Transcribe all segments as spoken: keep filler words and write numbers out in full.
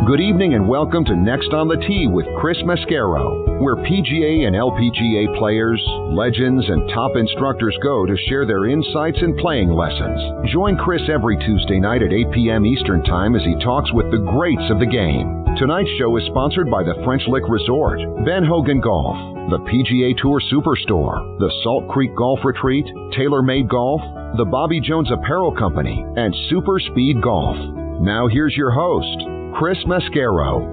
Good evening and welcome to Next on the Tee with Chris Mascaro, where P G A and L P G A players, legends, and top instructors go to share their insights and playing lessons. Join Chris every Tuesday night at eight p.m. Eastern Time as he talks with the greats of the game. Tonight's show is sponsored by the French Lick Resort, Ben Hogan Golf, the P G A Tour Superstore, the Salt Creek Golf Retreat, TaylorMade Golf, the Bobby Jones Apparel Company, and Super Speed Golf. Now here's your host, Chris Mascaro.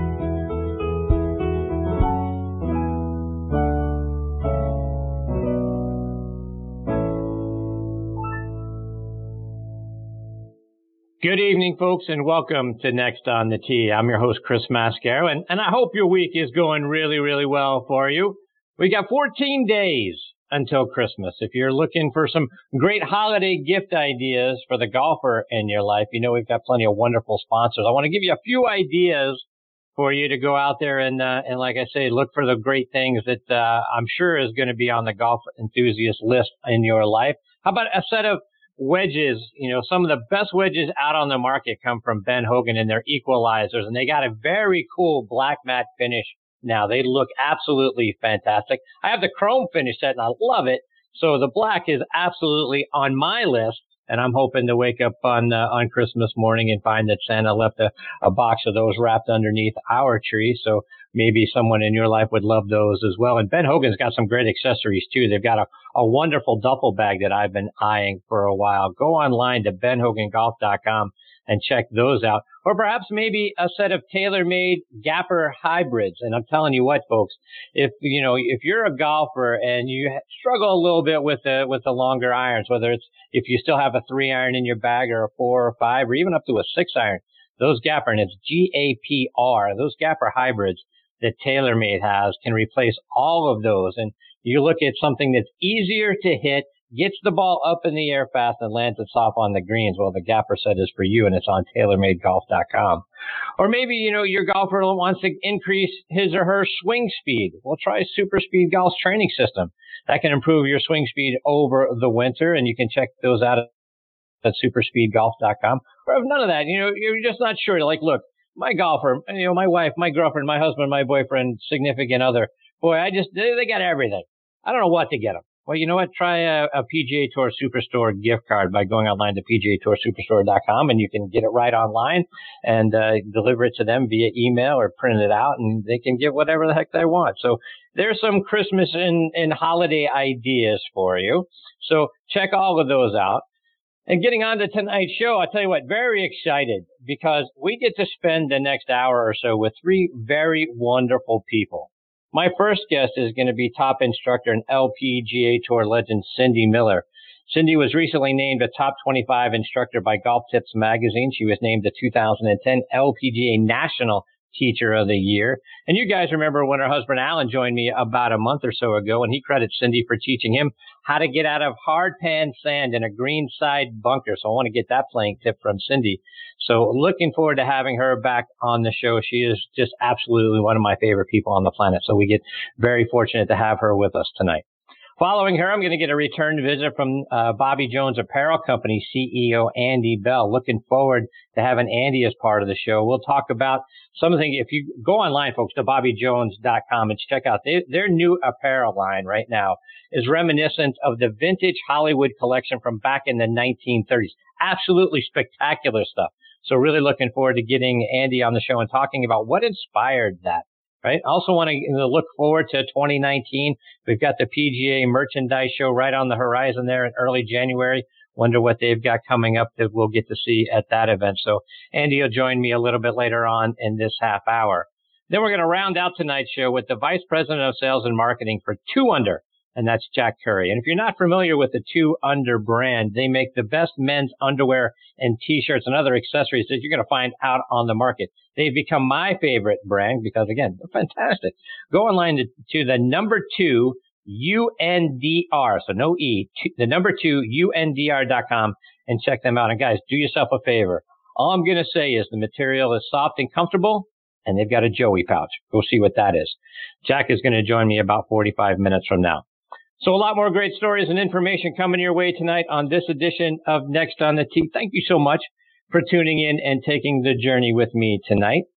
Good evening, folks, and welcome to Next on the Tee. I'm your host, Chris Mascaro, and, and I hope your week is going really, really well for you. We got fourteen days until Christmas. If you're looking for some great holiday gift ideas for the golfer in your life, you know we've got plenty of wonderful sponsors. I want to give you a few ideas for you to go out there and, uh, and like I say, look for the great things that uh, I'm sure is going to be on the golf enthusiast list in your life. How about a set of wedges? You know, some of the best wedges out on the market come from Ben Hogan, and they're equalizers, and they got a very cool black matte finish. Now, they look absolutely fantastic. I have the chrome finish set, and I love it. So the black is absolutely on my list, and I'm hoping to wake up on uh, on Christmas morning and find that Santa left a, a box of those wrapped underneath our tree. So maybe someone in your life would love those as well. And Ben Hogan's got some great accessories, too. They've got a, a wonderful duffel bag that I've been eyeing for a while. Go online to ben hogan golf dot com and check those out. Or perhaps maybe a set of TaylorMade Gapper hybrids. And I'm telling you what, folks, if, you know, if you're a golfer and you struggle a little bit with the, with the longer irons, whether it's if you still have a three iron in your bag or a four or five or even up to a six iron, those Gapper, and it's G A P R, those Gapper hybrids that TaylorMade has can replace all of those. And you look at something that's easier to hit, gets the ball up in the air fast, and lands it soft on the greens. Well, the Gapper set is for you, and it's on tailor made golf dot com. Or maybe, you know, your golfer wants to increase his or her swing speed. Well, try Super Speed Golf's training system. That can improve your swing speed over the winter, and you can check those out at super speed golf dot com. Or if none of that, you know, you're just not sure. Like, look, my golfer, you know, my wife, my girlfriend, my husband, my boyfriend, significant other, boy, I just, they, they got everything. I don't know what to get them. Well, you know what? Try a, a P G A Tour Superstore gift card by going online to P G A Tour Superstore dot com, and you can get it right online and uh, deliver it to them via email or print it out, and they can get whatever the heck they want. So there's some Christmas and, and holiday ideas for you. So check all of those out. And getting on to tonight's show, I'll tell you what, very excited because we get to spend the next hour or so with three very wonderful people. My first guest is going to be top instructor and L P G A Tour legend Cindy Miller. Cindy was recently named a top twenty-five instructor by Golf Tips magazine. She was named the two thousand ten L P G A National Teacher of the Year. And you guys remember when her husband Alan joined me about a month or so ago, and he credits Cindy for teaching him how to get out of hard pan sand in a green side bunker. So I want to get that playing tip from Cindy. So looking forward to having her back on the show. She is just absolutely one of my favorite people on the planet. So we get very fortunate to have her with us tonight. Following her, I'm going to get a return visit from uh, Bobby Jones Apparel Company C E O Andy Bell. Looking forward to having Andy as part of the show. We'll talk about something. If you go online, folks, to bobby jones dot com and check out they, their new apparel line right now is reminiscent of the vintage Hollywood collection from back in the nineteen thirties. Absolutely spectacular stuff. So really looking forward to getting Andy on the show and talking about what inspired that. Right. Also want to look forward to twenty nineteen. We've got the P G A merchandise show right on the horizon there in early January. Wonder what they've got coming up that we'll get to see at that event. So Andy will join me a little bit later on in this half hour. Then we're going to round out tonight's show with the Vice President of Sales and Marketing for Two Under, and that's Jack Curry. And if you're not familiar with the Two Under brand, they make the best men's underwear and T-shirts and other accessories that you're going to find out on the market. They've become my favorite brand because, again, they're fantastic. Go online to, to the number two U N D R, so no E, two, the number two U N D R dot com, and check them out. And guys, do yourself a favor. All I'm going to say is the material is soft and comfortable, and they've got a Joey pouch. Go see what that is. Jack is going to join me about forty-five minutes from now. So a lot more great stories and information coming your way tonight on this edition of Next on the Tee. Thank you so much for tuning in and taking the journey with me tonight.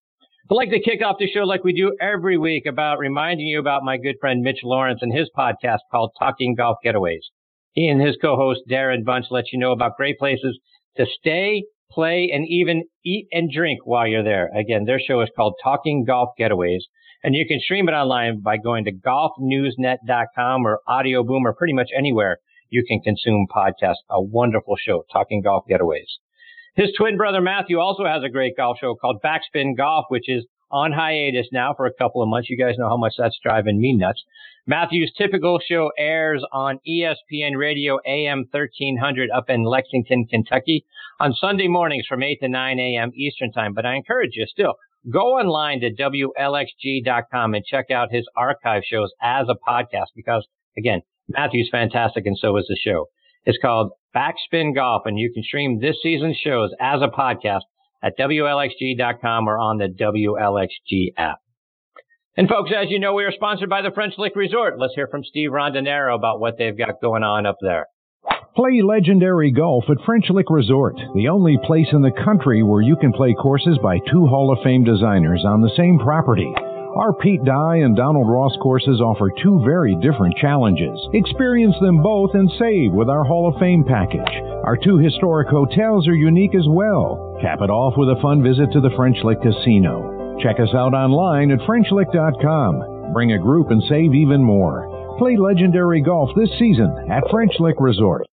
I'd like to kick off the show like we do every week about reminding you about my good friend Mitch Lawrence and his podcast called Talking Golf Getaways. He and his co-host Darren Bunch let you know about great places to stay, play, and even eat and drink while you're there. Again, their show is called Talking Golf Getaways, and you can stream it online by going to golf news net dot com or Audio Boom or pretty much anywhere you can consume podcasts. A wonderful show, Talking Golf Getaways. His twin brother Matthew also has a great golf show called Backspin Golf, which is on hiatus now for a couple of months. You guys know how much that's driving me nuts. Matthew's typical show airs on E S P N Radio A M thirteen hundred up in Lexington, Kentucky on Sunday mornings from eight to nine a.m. Eastern Time. But I encourage you still, go online to W L X G dot com and check out his archive shows as a podcast because, again, Matthew's fantastic and so is the show. It's called Backspin Golf, and you can stream this season's shows as a podcast at W L X G dot com or on the W L X G app. And folks, as you know, we are sponsored by the French Lick Resort. Let's hear from Steve Rondinero about what they've got going on up there. Play legendary golf at French Lick Resort, the only place in the country where you can play courses by two Hall of Fame designers on the same property. Our Pete Dye and Donald Ross courses offer two very different challenges. Experience them both and save with our Hall of Fame package. Our two historic hotels are unique as well. Cap it off with a fun visit to the French Lick Casino. Check us out online at French Lick dot com. Bring a group and save even more. Play legendary golf this season at French Lick Resort.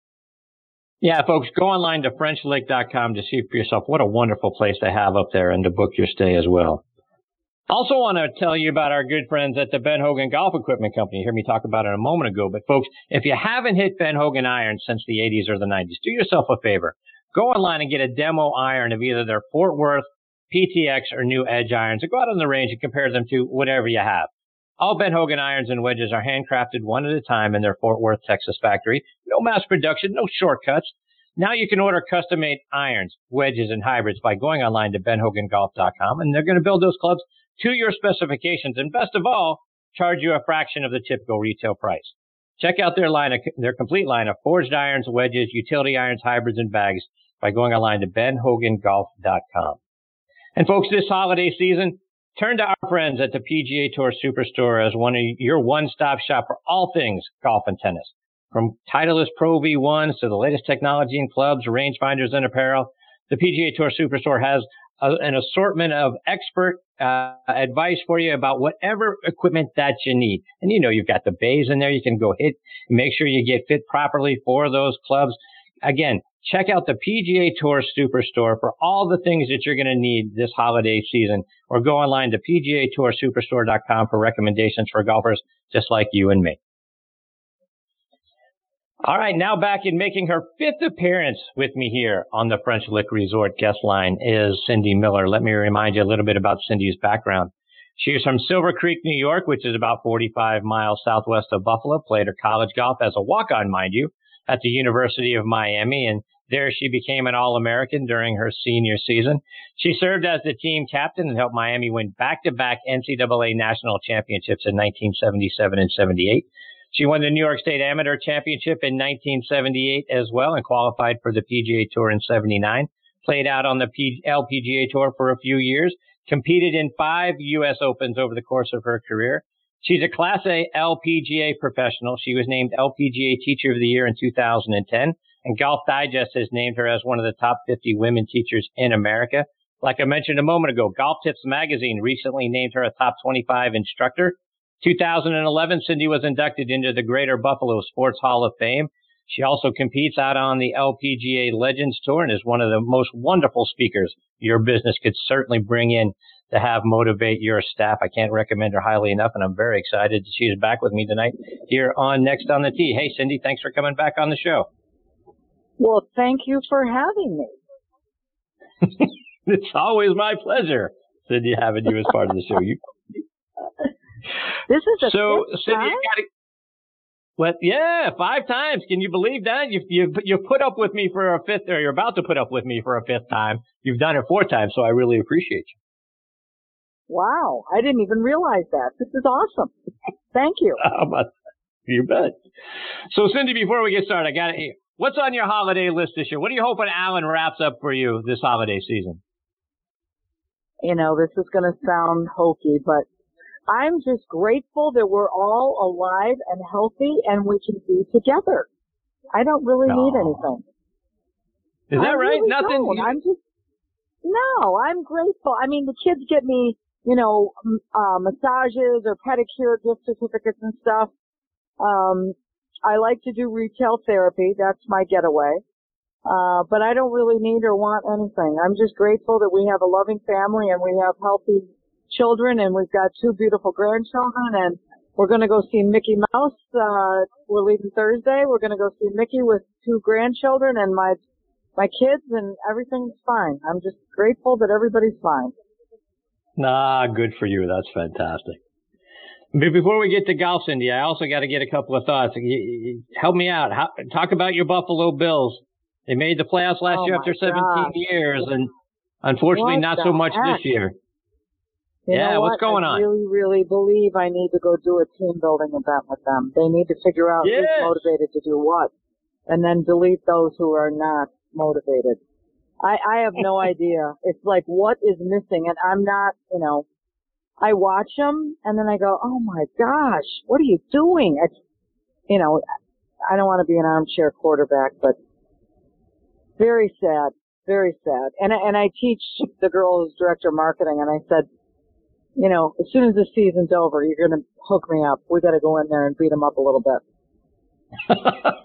Yeah, folks, go online to French Lick dot com to see for yourself what a wonderful place they have up there and to book your stay as well. Also want to tell you about our good friends at the Ben Hogan Golf Equipment Company. You heard me talk about it a moment ago. But, folks, if you haven't hit Ben Hogan irons since the eighties or the nineties, do yourself a favor. Go online and get a demo iron of either their Fort Worth, P T X, or New Edge irons. And go out on the range and compare them to whatever you have. All Ben Hogan irons and wedges are handcrafted one at a time in their Fort Worth, Texas factory. No mass production, no shortcuts. Now you can order custom-made irons, wedges, and hybrids by going online to Ben Hogan Golf dot com, and they're going to build those clubs to your specifications, and best of all, charge you a fraction of the typical retail price. Check out their line, of, their complete line of forged irons, wedges, utility irons, hybrids, and bags by going online to Ben Hogan Golf dot com. And folks, this holiday season, turn to our friends at the P G A Tour Superstore as one of your one-stop shop for all things golf and tennis. From Titleist Pro V ones to the latest technology in clubs, rangefinders, and apparel, the P G A Tour Superstore has a, an assortment of expert uh, advice for you about whatever equipment that you need. And you know, you've got the bays in there. You can go hit, make sure you get fit properly for those clubs. Again, check out the P G A Tour Superstore for all the things that you're going to need this holiday season, or go online to P G A Tour Superstore dot com for recommendations for golfers just like you and me. All right, now back in making her fifth appearance with me here on the French Lick Resort guest line is Cindy Miller. Let me remind you a little bit about Cindy's background. She is from Silver Creek, New York, which is about forty-five miles southwest of Buffalo. Played her college golf as a walk-on, mind you, at the University of Miami, and there she became an All-American during her senior season. She served as the team captain and helped Miami win back-to-back N C double A national championships in nineteen seventy-seven and seventy-eight. She won the New York State Amateur Championship in nineteen seventy-eight as well and qualified for the P G A Tour in seventy-nine. Played out on the P- L P G A Tour for a few years. Competed in five U S Opens over the course of her career. She's a Class A L P G A professional. She was named L P G A Teacher of the Year in two thousand ten. And Golf Digest has named her as one of the top fifty women teachers in America. Like I mentioned a moment ago, Golf Tips Magazine recently named her a top twenty-five instructor. two thousand eleven, Cindy was inducted into the Greater Buffalo Sports Hall of Fame. She also competes out on the L P G A Legends Tour and is one of the most wonderful speakers your business could certainly bring in to have motivate your staff. I can't recommend her highly enough, and I'm very excited that she's back with me tonight here on Next on the Tee. Hey, Cindy, thanks for coming back on the show. Well, thank you for having me. It's always my pleasure, Cindy, having you as part of the show. You This is a so, fifth Cindy, time? you gotta, what? Yeah, five times. Can you believe that? You've, you've, you've put up with me for a fifth, or you're about to put up with me for a fifth time. You've done it four times, so I really appreciate you. Wow, I didn't even realize that. This is awesome. Thank you. How about that? You bet. So, Cindy, before we get started, I got to what's on your holiday list this year? What are you hoping Alan wraps up for you this holiday season? you know, this is going to sound hokey, but I'm just grateful that we're all alive and healthy and we can be together. I don't really no. need anything. Is that I right? Really Nothing. Don't. I'm just, no, I'm grateful. I mean, the kids get me, you know, uh, massages or pedicure gift certificates and stuff. Um, I like to do retail therapy. That's my getaway. Uh, but I don't really need or want anything. I'm just grateful that we have a loving family and we have healthy children and we've got two beautiful grandchildren and we're going to go see Mickey Mouse. Uh, we're leaving Thursday. We're going to go see Mickey with two grandchildren and my, my kids and everything's fine. I'm just grateful that everybody's fine. Nah, good for you. That's fantastic. But before we get to golf, Cindy, I also got to get a couple of thoughts. Help me out. How, talk about your Buffalo Bills. They made the playoffs last oh year after seventeen gosh. years, and unfortunately what not so much heck? this year. You yeah, know what's what? going I on? I really, really believe I need to go do a team building event with them. They need to figure out yes. who's motivated to do what, and then delete those who are not motivated. I, I have no idea. It's like, what is missing? And I'm not, you know, I watch them, and then I go, oh my gosh, what are you doing? It's, you know, I don't want to be an armchair quarterback, but very sad, very sad. And and I teach the girl who's director of marketing, and I said, you know, as soon as the season's over, you're going to hook me up. We got to go in there and beat them up a little bit.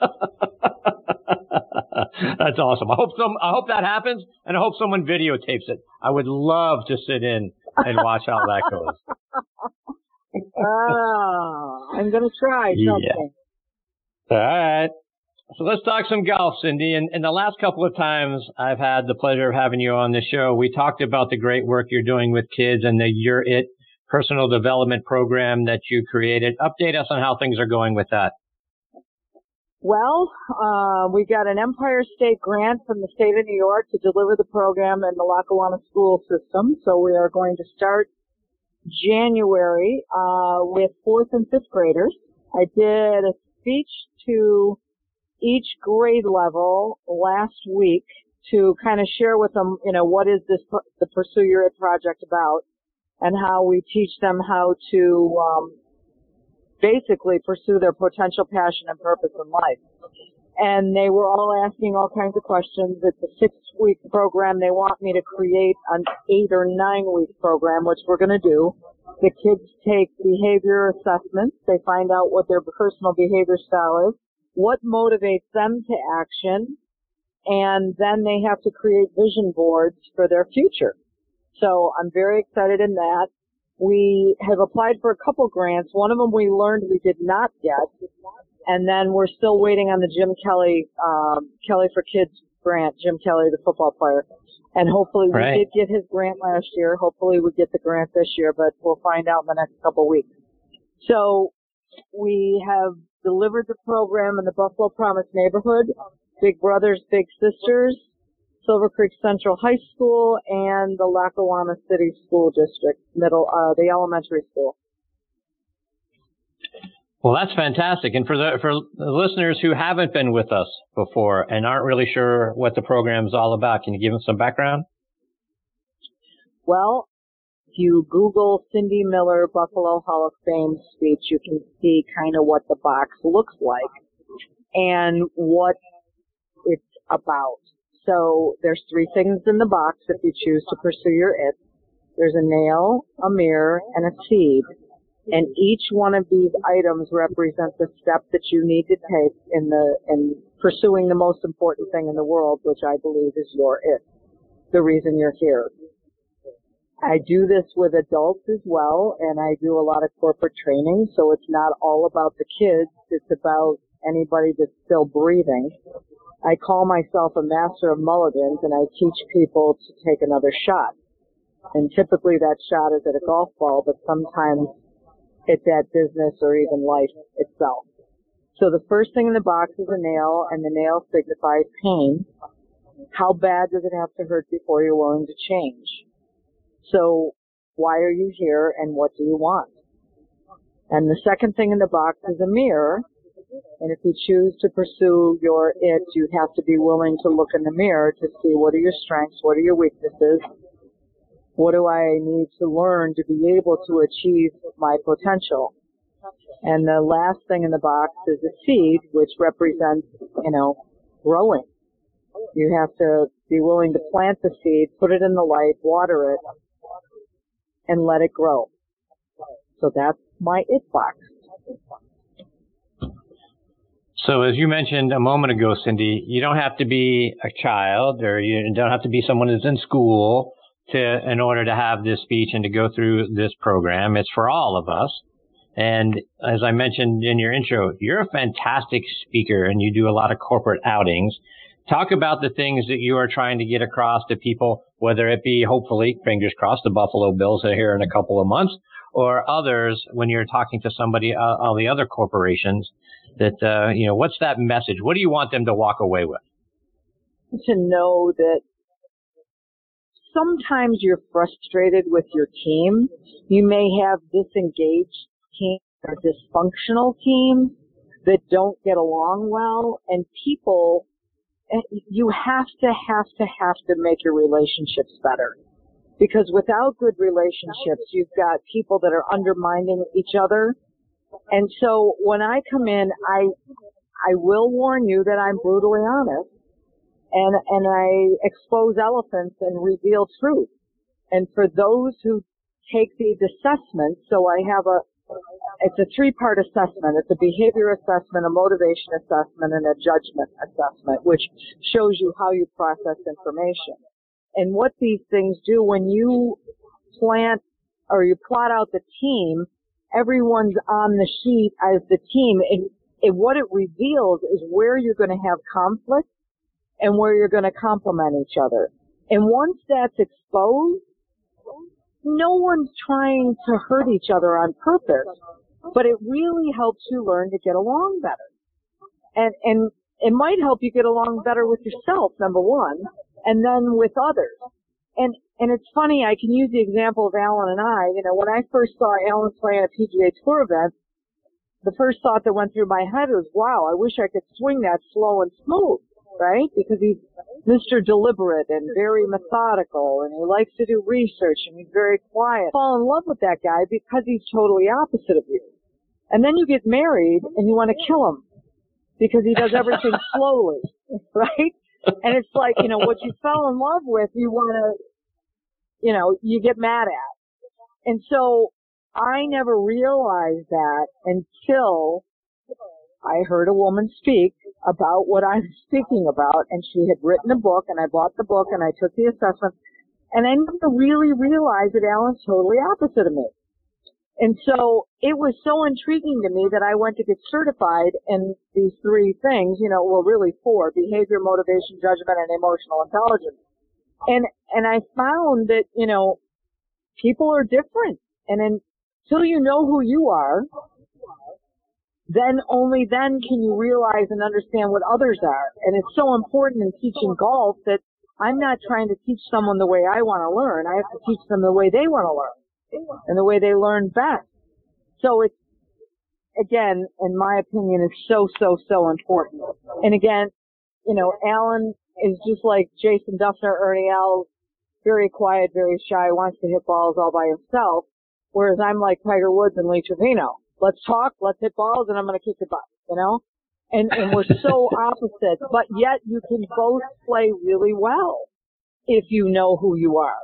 That's awesome. I hope some. I hope that happens, and I hope someone videotapes it. I would love to sit in and watch how that goes. Oh, I'm going to try something. Yeah. All right. So let's talk some golf, Cindy. And, and the last couple of times I've had the pleasure of having you on the show, we talked about the great work you're doing with kids and the You're It personal development program that you created. Update us on how things are going with that. Well, uh, we got an Empire State grant from the state of New York to deliver the program in the Lackawanna school system. So we are going to start January uh, with fourth and fifth graders. I did a speech to each grade level last week to kind of share with them, you know, what is this, the Pursue Your It project about, and how we teach them how to um, basically pursue their potential passion and purpose in life. And they were all asking all kinds of questions. It's a six-week program. They want me to create an eight- or nine-week program, which we're going to do. The kids take behavior assessments. They find out what their personal behavior style is, what motivates them to action, and then they have to create vision boards for their future. So I'm very excited in that. We have applied for a couple grants. One of them we learned we did not get, and then we're still waiting on the Jim Kelly, um, Kelly for Kids grant, Jim Kelly, the football player. And hopefully we right. did get his grant last year. Hopefully we get the grant this year, but we'll find out in the next couple of weeks. So we have delivered the program in the Buffalo Promise neighborhood, Big Brothers, Big Sisters, Silver Creek Central High School, and the Lackawanna City School District, middle, uh, the elementary school. Well, that's fantastic. And for the, for the listeners who haven't been with us before and aren't really sure what the program is all about, can you give them some background? Well, if you Google Cindy Miller Buffalo Hall of Fame speech, you can see kind of what the box looks like and what it's about. So there's three things in the box if you choose to pursue your it. There's a nail, a mirror, and a seed. And each one of these items represents a step that you need to take in the in pursuing the most important thing in the world, which I believe is your it, the reason you're here. I do this with adults as well, and I do a lot of corporate training, so it's not all about the kids. It's about anybody that's still breathing. I call myself a master of mulligans, and I teach people to take another shot. And typically that shot is at a golf ball, but sometimes it's at business or even life itself. So the first thing in the box is a nail, and the nail signifies pain. How bad does it have to hurt before you're willing to change? So why are you here, and what do you want? And the second thing in the box is a mirror. And if you choose to pursue your it, you have to be willing to look in the mirror to see what are your strengths, what are your weaknesses, What do I need to learn to be able to achieve my potential? And the last thing in the box is a seed, which represents, you know, growing. You have to be willing to plant the seed, put it in the light, water it, and let it grow. So that's my it box. So as you mentioned a moment ago, Cindy, you don't have to be a child, or you don't have to be someone who's in school to in order to have this speech and to go through this program. It's for all of us. And as I mentioned in your intro, you're a fantastic speaker and you do a lot of corporate outings. Talk about the things that you are trying to get across to people, whether it be, hopefully, fingers crossed, the Buffalo Bills are here in a couple of months, or others when you're talking to somebody, uh, all the other corporations that, uh, you know, what's that message? What do you want them to walk away with? To know that sometimes you're frustrated with your team. You may have disengaged teams or dysfunctional teams that don't get along well, and people, you have to, have to, have to make your relationships better. Because without good relationships, you've got people that are undermining each other. And so when I come in, I, I will warn you that I'm brutally honest. And, and I expose elephants and reveal truth. And for those who take these assessments, so I have a, it's a three-part assessment. It's a behavior assessment, a motivation assessment, and a judgment assessment, which shows you how you process information. And what these things do, when you plant or you plot out the team, everyone's on the sheet as the team. And, and what it reveals is where you're going to have conflict and where you're going to complement each other. And once that's exposed, no one's trying to hurt each other on purpose, but it really helps you learn to get along better. And, and it might help you get along better with yourself, number one, and then with others. And, and it's funny, I can use the example of Alan and I. You know, when I first saw Alan play at a P G A Tour event, the first thought that went through my head was, wow, I wish I could swing that slow and smooth, right? Because he's Mister Deliberate and very methodical, and he likes to do research, and he's very quiet. Fall in love with that guy because he's totally opposite of you. And then you get married, and you want to kill him because he does everything slowly, right? And it's like, you know, what you fell in love with, you want to, you know, you get mad at. And so I never realized that until I heard a woman speak about what I'm speaking about, and she had written a book, and I bought the book, and I took the assessment, and I never really realized that Alan's totally opposite of me. And so it was so intriguing to me that I went to get certified in these three things, you know, well, really four: behavior, motivation, judgment, and emotional intelligence. And, and I found that, you know, people are different. And until you know who you are, then only then can you realize and understand what others are. And it's so important in teaching golf that I'm not trying to teach someone the way I want to learn. I have to teach them the way they want to learn and the way they learn best. So it's, again, in my opinion, it's so, so, so important. And again, you know, Alan is just like Jason Duffner, Ernie Els, very quiet, very shy, wants to hit balls all by himself, whereas I'm like Tiger Woods and Lee Trevino. Let's talk, let's hit balls, and I'm going to kick your butt, you know? And, and we're so opposite, but yet you can both play really well if you know who you are.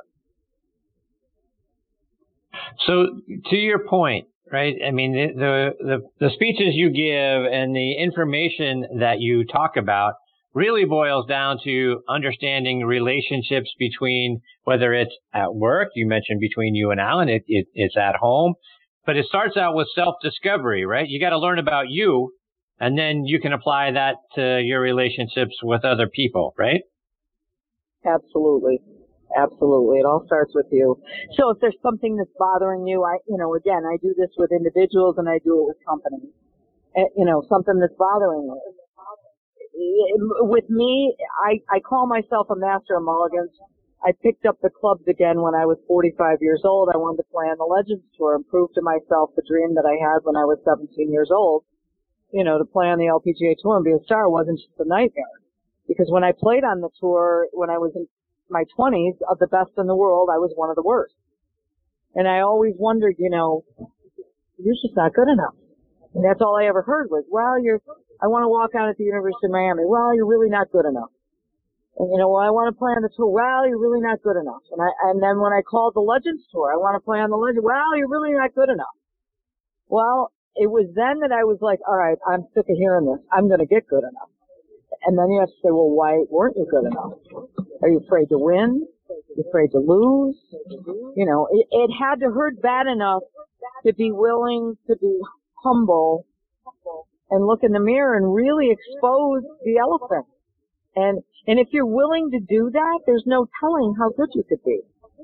So to your point, right, I mean, the, the, the speeches you give and the information that you talk about really boils down to understanding relationships between, whether it's at work, you mentioned between you and Alan, it, it, it's at home. But it starts out with self-discovery, right? You got to learn about you, and then you can apply that to your relationships with other people, right? Absolutely. Absolutely. It all starts with you. So if there's something that's bothering you, I, you know, again, I do this with individuals and I do it with companies. Uh, you know, something that's bothering you. With me, I, I call myself a master of mulligans. I picked up the clubs again when I was forty-five years old. I wanted to play on the Legends Tour and prove to myself the dream that I had when I was seventeen years old. You know, to play on the L P G A Tour and be a star wasn't just a nightmare. Because when I played on the tour, when I was in my twenties, of the best in the world, I was one of the worst. And I always wondered, you know, you're just not good enough. And that's all I ever heard was, well, you're, I want to walk out at the University of Miami. Well, you're really not good enough. And you know, well, I want to play on the tour. Well, you're really not good enough. And I, and then when I called the Legends Tour, I want to play on the Legends. Well, you're really not good enough. Well, it was then that I was like, all right, I'm sick of hearing this. I'm going to get good enough. And then you have to say, well, why weren't you good enough? Are you afraid to win? Are you afraid to lose? You know, it, it had to hurt bad enough to be willing to be humble and look in the mirror and really expose the elephant. And, and if you're willing to do that, there's no telling how good you could be.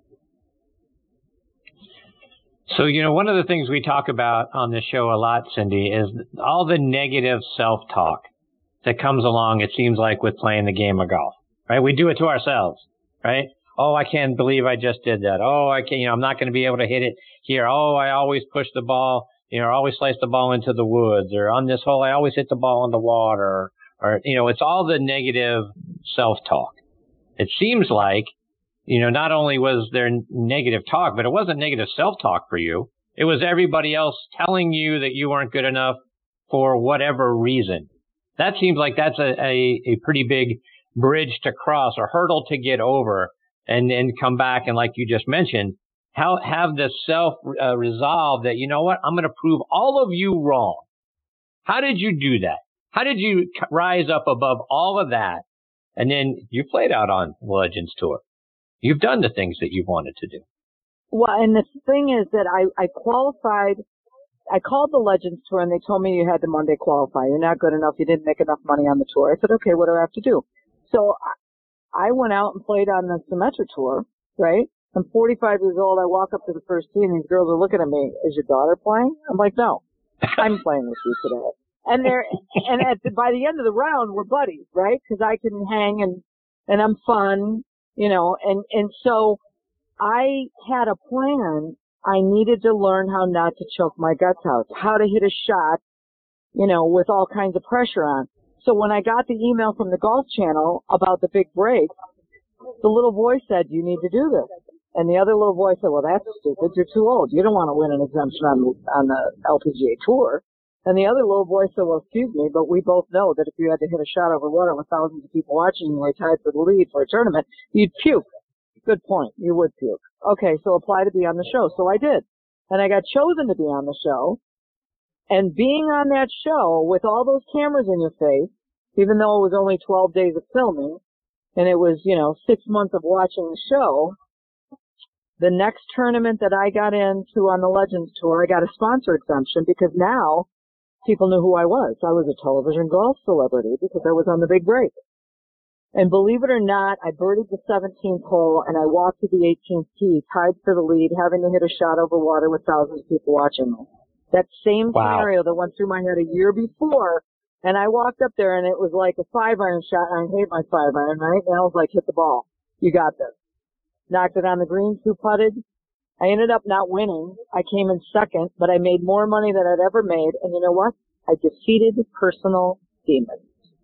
So, you know, one of the things we talk about on this show a lot, Cindy, is all the negative self-talk that comes along, it seems like, with playing the game of golf, right? We do it to ourselves, right? Oh, I can't believe I just did that. Oh, I can't, you know, I'm not going to be able to hit it here. Oh, I always push the ball, you know, I always slice the ball into the woods, or on this hole, I always hit the ball in the water, or, or you know, it's all the negative self-talk. It seems like, you know, not only was there negative talk, but it wasn't negative self-talk for you. It was everybody else telling you that you weren't good enough for whatever reason. That seems like that's a, a, a pretty big bridge to cross, or hurdle to get over, and then come back and, like you just mentioned, how, have the self uh, resolve that, you know what, I'm going to prove all of you wrong. How did you do that? How did you rise up above all of that? And then you played out on Legends Tour. You've done the things that you wanted to do. Well, and the thing is that I, I qualified, I called the Legends Tour and they told me you had to Monday qualify. You're not good enough. You didn't make enough money on the tour. I said, okay, what do I have to do? So I went out and played on the Symetra Tour, right? I'm forty-five years old. I walk up to the first tee and these girls are looking at me. Is your daughter playing? I'm like, no, I'm playing with you today. And they're, and at the, by the end of the round, we're buddies, right? Cause I can hang and, and I'm fun, you know, and, and so I had a plan. I needed to learn how not to choke my guts out, how to hit a shot, you know, with all kinds of pressure on. So when I got the email from the Golf Channel about the big break, the little voice said, you need to do this. And the other little voice said, well, that's stupid. You're too old. You don't want to win an exemption on the, on the L P G A Tour. And the other little voice said, well, excuse me, but we both know that if you had to hit a shot over water with thousands of people watching you, were tied for the lead for a tournament, you'd puke. Good point. You would puke. Okay, so apply to be on the show. So I did. And I got chosen to be on the show. And being on that show with all those cameras in your face, even though it was only twelve days of filming, and it was, you know, six months of watching the show, the next tournament that I got into on the Legends Tour, I got a sponsor exemption because now people knew who I was. I was a television golf celebrity because I was on the big break. And believe it or not, I birdied the seventeenth hole and I walked to the eighteenth tee, tied for the lead, having to hit a shot over water with thousands of people watching me. That same wow. scenario that went through my head a year before, and I walked up there and it was like a five iron shot, and I hate my five iron, right? And I was like, hit the ball. You got this. Knocked it on the green, two putted. I ended up not winning. I came in second, but I made more money than I'd ever made. And you know what? I defeated personal demons.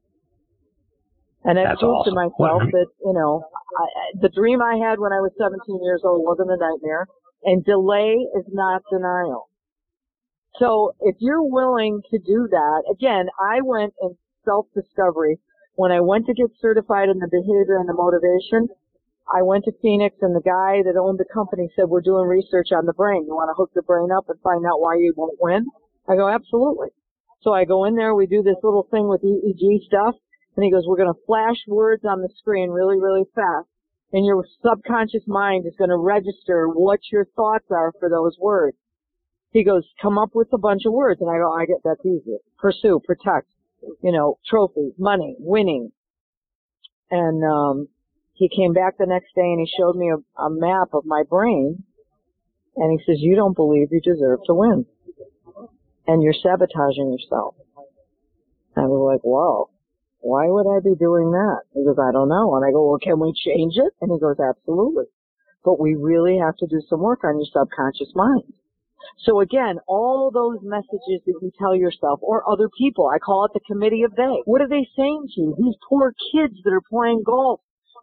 And I proved awesome. to myself that, you know, I, the dream I had when I was seventeen years old wasn't a nightmare. And delay is not denial. So if you're willing to do that, again, I went in self-discovery. When I went to get certified in the behavior and the motivation, I went to Phoenix and the guy that owned the company said, we're doing research on the brain. You want to hook the brain up and find out why you won't win? I go, absolutely. So I go in there, we do this little thing with E E G stuff, and he goes, we're going to flash words on the screen really, really fast. And your subconscious mind is going to register what your thoughts are for those words. He goes, come up with a bunch of words. And I go, I get, that's easy. Pursue, protect, you know, trophies, money, winning. And, um, he came back the next day and he showed me a, a map of my brain. And he says, you don't believe you deserve to win. And you're sabotaging yourself. And I was like, whoa, why would I be doing that? He goes, I don't know. And I go, well, can we change it? And he goes, absolutely. But we really have to do some work on your subconscious mind. So again, all those messages that you tell yourself or other people, I call it the committee of they. What are they saying to you? These poor kids that are playing golf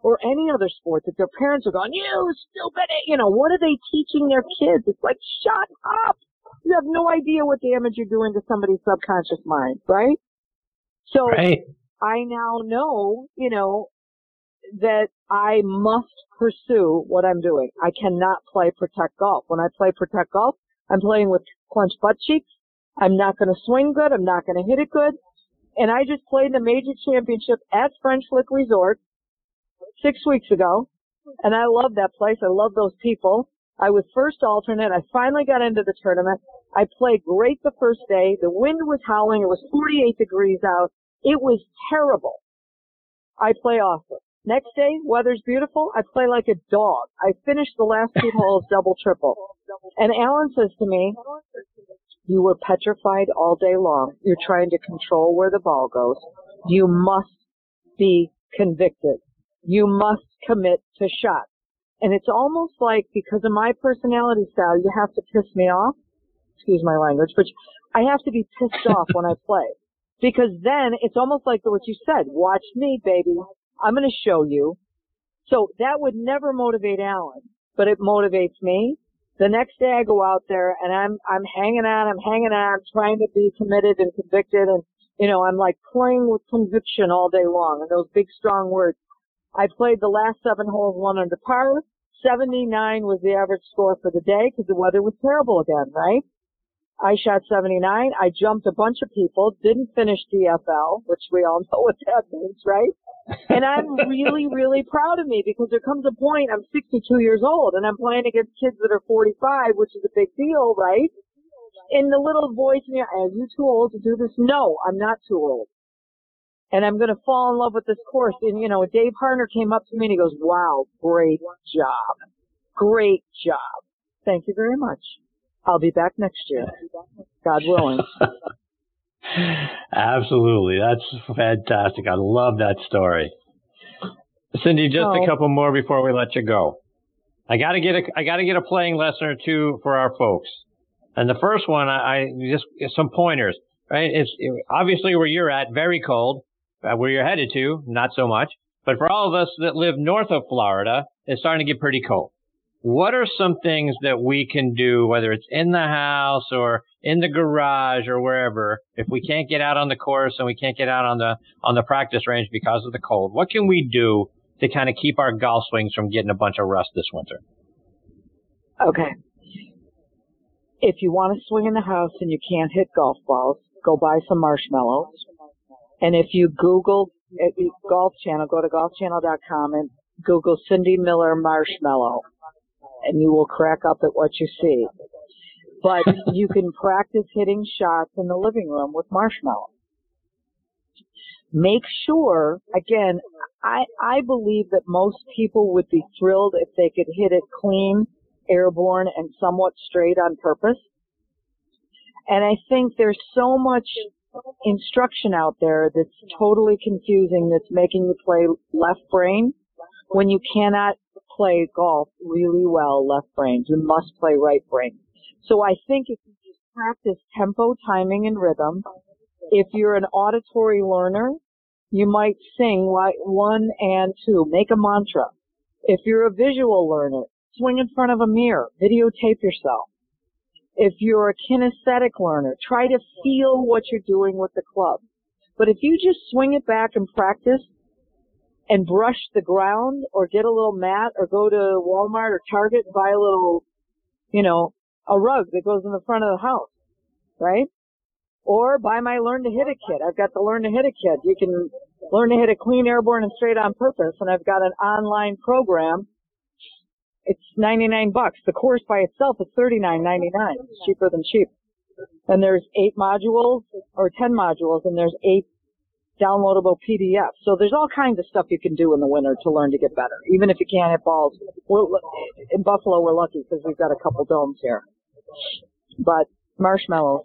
or any other sport that their parents are going, you stupid, you know, what are they teaching their kids? It's like, shut up. You have no idea what damage you're doing to somebody's subconscious mind, right? So right. I now know, you know, that I must pursue what I'm doing. I cannot play protect golf. When I play protect golf, I'm playing with clenched butt cheeks. I'm not going to swing good. I'm not going to hit it good. And I just played in a major championship at French Lick Resort six weeks ago. And I love that place. I love those people. I was first alternate. I finally got into the tournament. I played great the first day. The wind was howling. It was forty-eight degrees out. It was terrible. I play awesome. Next day, weather's beautiful. I play like a dog. I finished the last two holes double triple. And Alan says to me, you were petrified all day long. You're trying to control where the ball goes. You must be convicted. You must commit to shots. And it's almost like because of my personality style, you have to piss me off. Excuse my language, but I have to be pissed off when I play. Because then it's almost like what you said. Watch me, baby. I'm going to show you. So that would never motivate Alan, but it motivates me. The next day I go out there and I'm, I'm hanging on, I'm hanging on, trying to be committed and convicted. And, you know, I'm like playing with conviction all day long and those big strong words. I played the last seven holes one under par. seventy-nine was the average score for the day because the weather was terrible again, right? I shot seventy-nine. I jumped a bunch of people, didn't finish D F L, which we all know what that means, right? And I'm really, really proud of me because there comes a point, I'm sixty-two years old and I'm playing against kids that are forty-five, which is a big deal, right? And the little voice in your, are you too old to do this? No, I'm not too old. And I'm going to fall in love with this course. And, you know, Dave Harner came up to me and he goes, wow, great job. Great job. Thank you very much. I'll be back next year. God willing. Absolutely. That's fantastic. I love that story. Cindy, just oh. a couple more before we let you go. I gotta get a, I gotta get a playing lesson or two for our folks. And the first one, I, I just, some pointers, right? It's it, obviously where you're at, very cold. Uh, where you're headed to, not so much. But for all of us that live north of Florida, it's starting to get pretty cold. What are some things that we can do, whether it's in the house or in the garage or wherever, if we can't get out on the course and we can't get out on the on the practice range because of the cold? What can we do to kind of keep our golf swings from getting a bunch of rust this winter? Okay. If you want to swing in the house and you can't hit golf balls, go buy some marshmallows. And if you Google uh, Golf Channel, go to golf channel dot com and Google Cindy Miller marshmallow, and you will crack up at what you see. But you can practice hitting shots in the living room with marshmallow. Make sure, again, I, I believe that most people would be thrilled if they could hit it clean, airborne, and somewhat straight on purpose. And I think there's so much instruction out there that's totally confusing, that's making you play left brain when you cannot play golf really well left brain. You must play right brain. So I think if you just practice tempo, timing, and rhythm, if you're an auditory learner, you might sing like one and two. Make a mantra. If you're a visual learner, swing in front of a mirror. Videotape yourself. If you're a kinesthetic learner, try to feel what you're doing with the club. But if you just swing it back and practice and brush the ground or get a little mat or go to Walmart or Target and buy a little, you know, a rug that goes in the front of the house, right? Or buy my Learn to Hit It kit. I've got the Learn to Hit It kit. You can learn to hit it clean, airborne, and straight on purpose. And I've got an online program. It's ninety-nine bucks. The course by itself is thirty-nine ninety-nine. It's cheaper than cheap. And there's eight modules or ten modules, and there's eight downloadable P D Fs. So there's all kinds of stuff you can do in the winter to learn to get better, even if you can't hit balls. We're, in Buffalo, we're lucky because we've got a couple domes here. But marshmallows.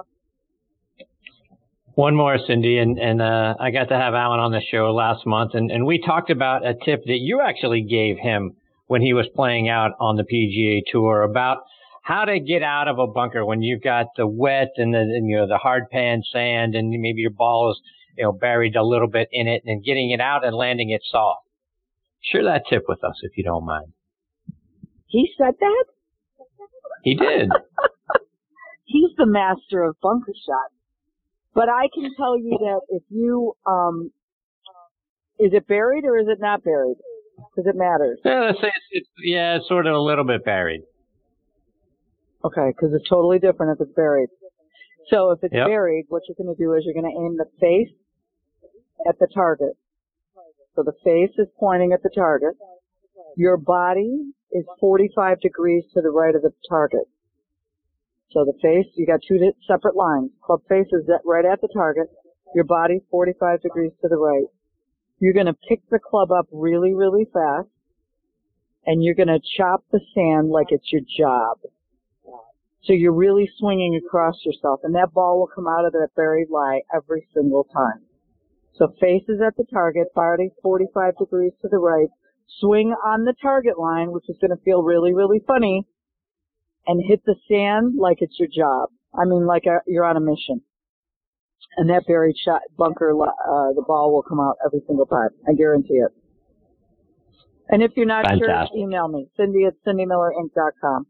One more, Cindy, and, and uh, I got to have Alan on the show last month, and, and we talked about a tip that you actually gave him when he was playing out on the P G A Tour about how to get out of a bunker when you've got the wet and the and, you know the hard pan sand and maybe your ball is you know buried a little bit in it, and getting it out and landing it soft. Share that tip with us if you don't mind. He said that? He did. He's the master of bunker shots. But I can tell you that if you, um, is it buried or is it not buried? Because it matters. Yeah, let's say it's, it's, yeah, it's sort of a little bit buried. Okay, because it's totally different if it's buried. So if it's yep. buried, what you're going to do is you're going to aim the face at the target. So the face is pointing at the target. Your body is forty-five degrees to the right of the target. So the face, you got two separate lines. Club face is right at the target. Your body, forty-five degrees to the right. You're going to pick the club up really, really fast, and you're going to chop the sand like it's your job. So you're really swinging across yourself, and that ball will come out of that buried lie every single time. So face is at the target, body forty-five degrees to the right, swing on the target line, which is going to feel really, really funny, and hit the sand like it's your job. I mean, like a, you're on a mission. And that buried shot bunker, uh, the ball will come out every single time. I guarantee it. And if you're not Fantastic. sure, email me, Cindy at cindy miller inc dot com.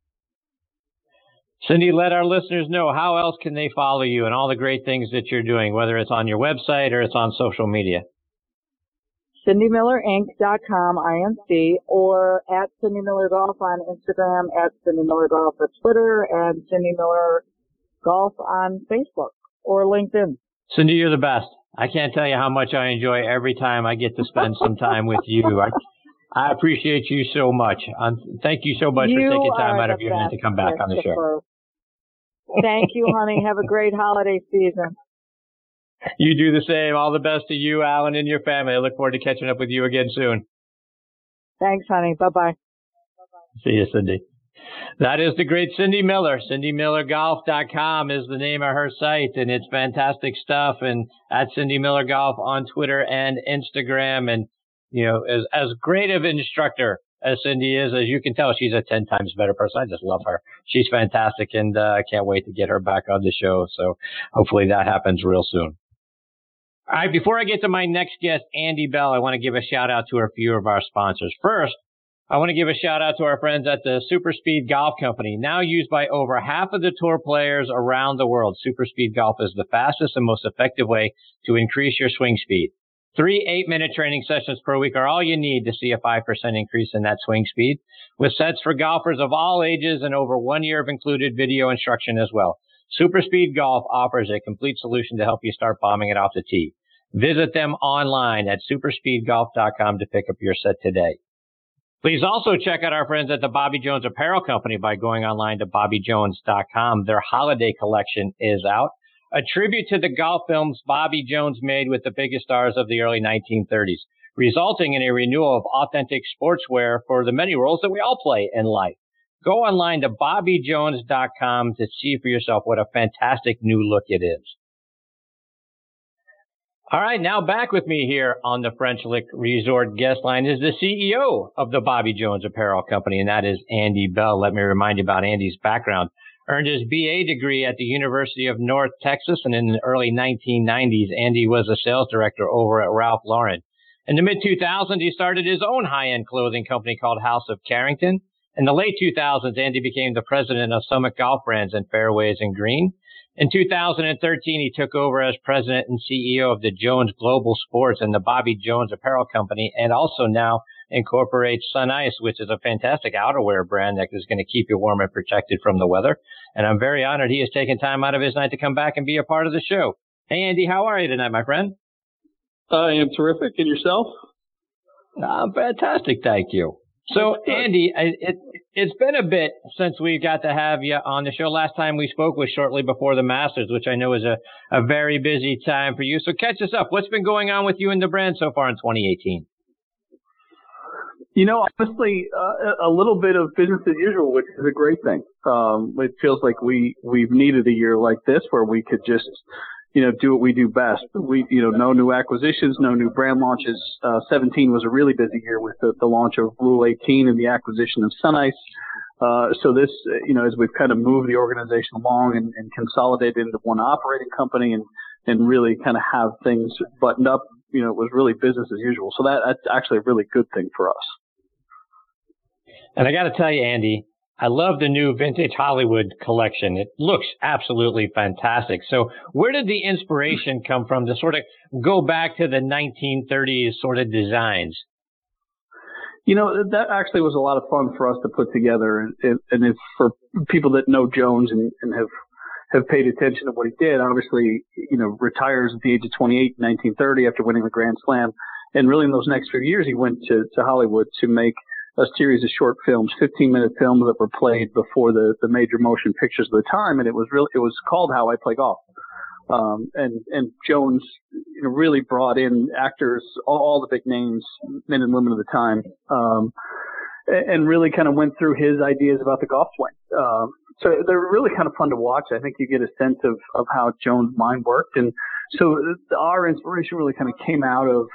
Cindy, let our listeners know how else can they follow you and all the great things that you're doing, whether it's on your website or it's on social media. cindy miller inc dot com, I N C, or at Cindy Miller Golf on Instagram, at Cindy Miller Golf on Twitter, and Cindy Miller Golf on Facebook or LinkedIn. Cindy, you're the best. I can't tell you how much I enjoy every time I get to spend some time with you. I, I appreciate you so much. Um, thank you so much you for taking time out of your night to come back on the show. Thank you, honey. Have a great holiday season. You do the same. All the best to you, Alan, and your family. I look forward to catching up with you again soon. Thanks, honey. Bye-bye. See you, Cindy. That is the great Cindy Miller. cindy miller golf dot com is the name of her site, and it's fantastic stuff. And at Cindy Miller Golf on Twitter and Instagram. And, you know, as, as great of an instructor as Cindy is, as you can tell, she's a ten times better person. I just love her. She's fantastic, and uh, I can't wait to get her back on the show. So hopefully that happens real soon. All right, before I get to my next guest, Andy Bell, I want to give a shout out to a few of our sponsors. First, I want to give a shout out to our friends at the Super Speed Golf Company, now used by over half of the tour players around the world. Super Speed Golf is the fastest and most effective way to increase your swing speed. Three eight-minute training sessions per week are all you need to see a five percent increase in that swing speed, with sets for golfers of all ages and over one year of included video instruction as well. Super Speed Golf offers a complete solution to help you start bombing it off the tee. Visit them online at super speed golf dot com to pick up your set today. Please also check out our friends at the Bobby Jones Apparel Company by going online to bobby jones dot com. Their holiday collection is out, a tribute to the golf films Bobby Jones made with the biggest stars of the early nineteen thirties, resulting in a renewal of authentic sportswear for the many roles that we all play in life. Go online to bobby jones dot com to see for yourself what a fantastic new look it is. All right, now back with me here on the French Lick Resort guest line is the C E O of the Bobby Jones Apparel Company, and that is Andy Bell. Let me remind you about Andy's background. Earned his B A degree at the University of North Texas, and in the early nineteen nineties, Andy was a sales director over at Ralph Lauren. In the mid two thousands, he started his own high-end clothing company called House of Carrington. In the late two thousands, Andy became the president of Summit Golf Brands and Fairways and Green. In two thousand thirteen, he took over as president and C E O of the Jones Global Sports and the Bobby Jones Apparel Company, and also now incorporates Sun Ice, which is a fantastic outerwear brand that is going to keep you warm and protected from the weather. And I'm very honored he has taken time out of his night to come back and be a part of the show. Hey, Andy, how are you tonight, my friend? I am terrific. And yourself? I'm fantastic, thank you. So, Andy, it, it's been a bit since we got to have you on the show. Last time we spoke was shortly before the Masters, which I know is a, a very busy time for you. So catch us up. What's been going on with you and the brand so far in twenty eighteen? You know, honestly, uh, a little bit of business as usual, which is a great thing. Um, it feels like we, we've needed a year like this where we could just, you know, do what we do best. We, you know, no new acquisitions, no new brand launches. Uh, seventeen was a really busy year with the, the launch of Rule eighteen and the acquisition of Sun Ice. Uh, so this, you know, as we've kind of moved the organization along and, and consolidated into one operating company and, and really kind of have things buttoned up, you know, it was really business as usual. So that, that's actually a really good thing for us. And I got to tell you, Andy, I love the new Vintage Hollywood collection. It looks absolutely fantastic. So where did the inspiration come from to sort of go back to the nineteen thirties sort of designs? You know, that actually was a lot of fun for us to put together. And, it, and it's for people that know Jones and, and have, have paid attention to what he did. Obviously, you know, retires at the age of twenty-eight in nineteen thirty after winning the Grand Slam. And really in those next few years, he went to, to Hollywood to make a series of short films, fifteen minute films that were played before the, the major motion pictures of the time. And it was really, it was called How I Play Golf. Um, and, and Jones, you know, really brought in actors, all, all the big names, men and women of the time, um, and, and really kind of went through his ideas about the golf swing. Um, so they're really kind of fun to watch. I think you get a sense of, of how Jones' mind worked. And so our inspiration really kind of came out of,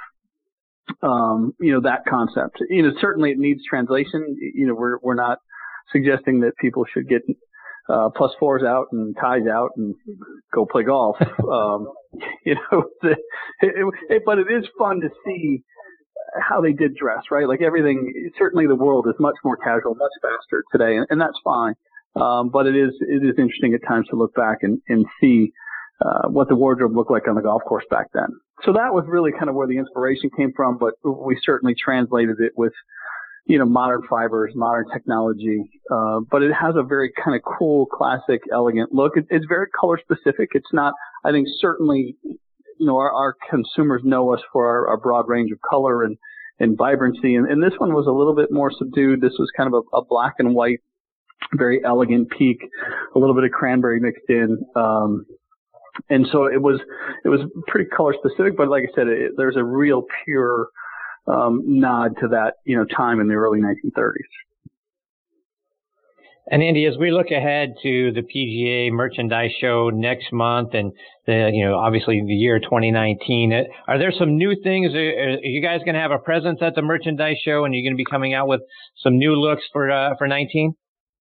um, you know, that concept. You know, certainly it needs translation. You know, we're, we're not suggesting that people should get, uh, plus fours out and ties out and go play golf. Um, you know, it, it, it, but it is fun to see how they did dress, right? Like everything, certainly the world is much more casual, much faster today, and, and that's fine. Um, but it is, it is interesting at times to look back and, and see, uh, what the wardrobe looked like on the golf course back then. So that was really kind of where the inspiration came from, but we certainly translated it with, you know, modern fibers, modern technology. Uh, but it has a very kind of cool, classic, elegant look. It, it's very color specific. It's not, I think certainly, you know, our, our consumers know us for our, our broad range of color and, and vibrancy. And, and this one was a little bit more subdued. This was kind of a, a black and white, very elegant peak, a little bit of cranberry mixed in. Um, and so it was, it was pretty color specific, but like I said, it, there's a real pure, um, nod to that, you know, time in the early nineteen thirties. And Andy, as we look ahead to the P G A Merchandise Show next month and the, you know, obviously the year twenty nineteen, are there some new things? Are, are you guys going to have a presence at the Merchandise Show and you're going to be coming out with some new looks for, uh, for nineteen?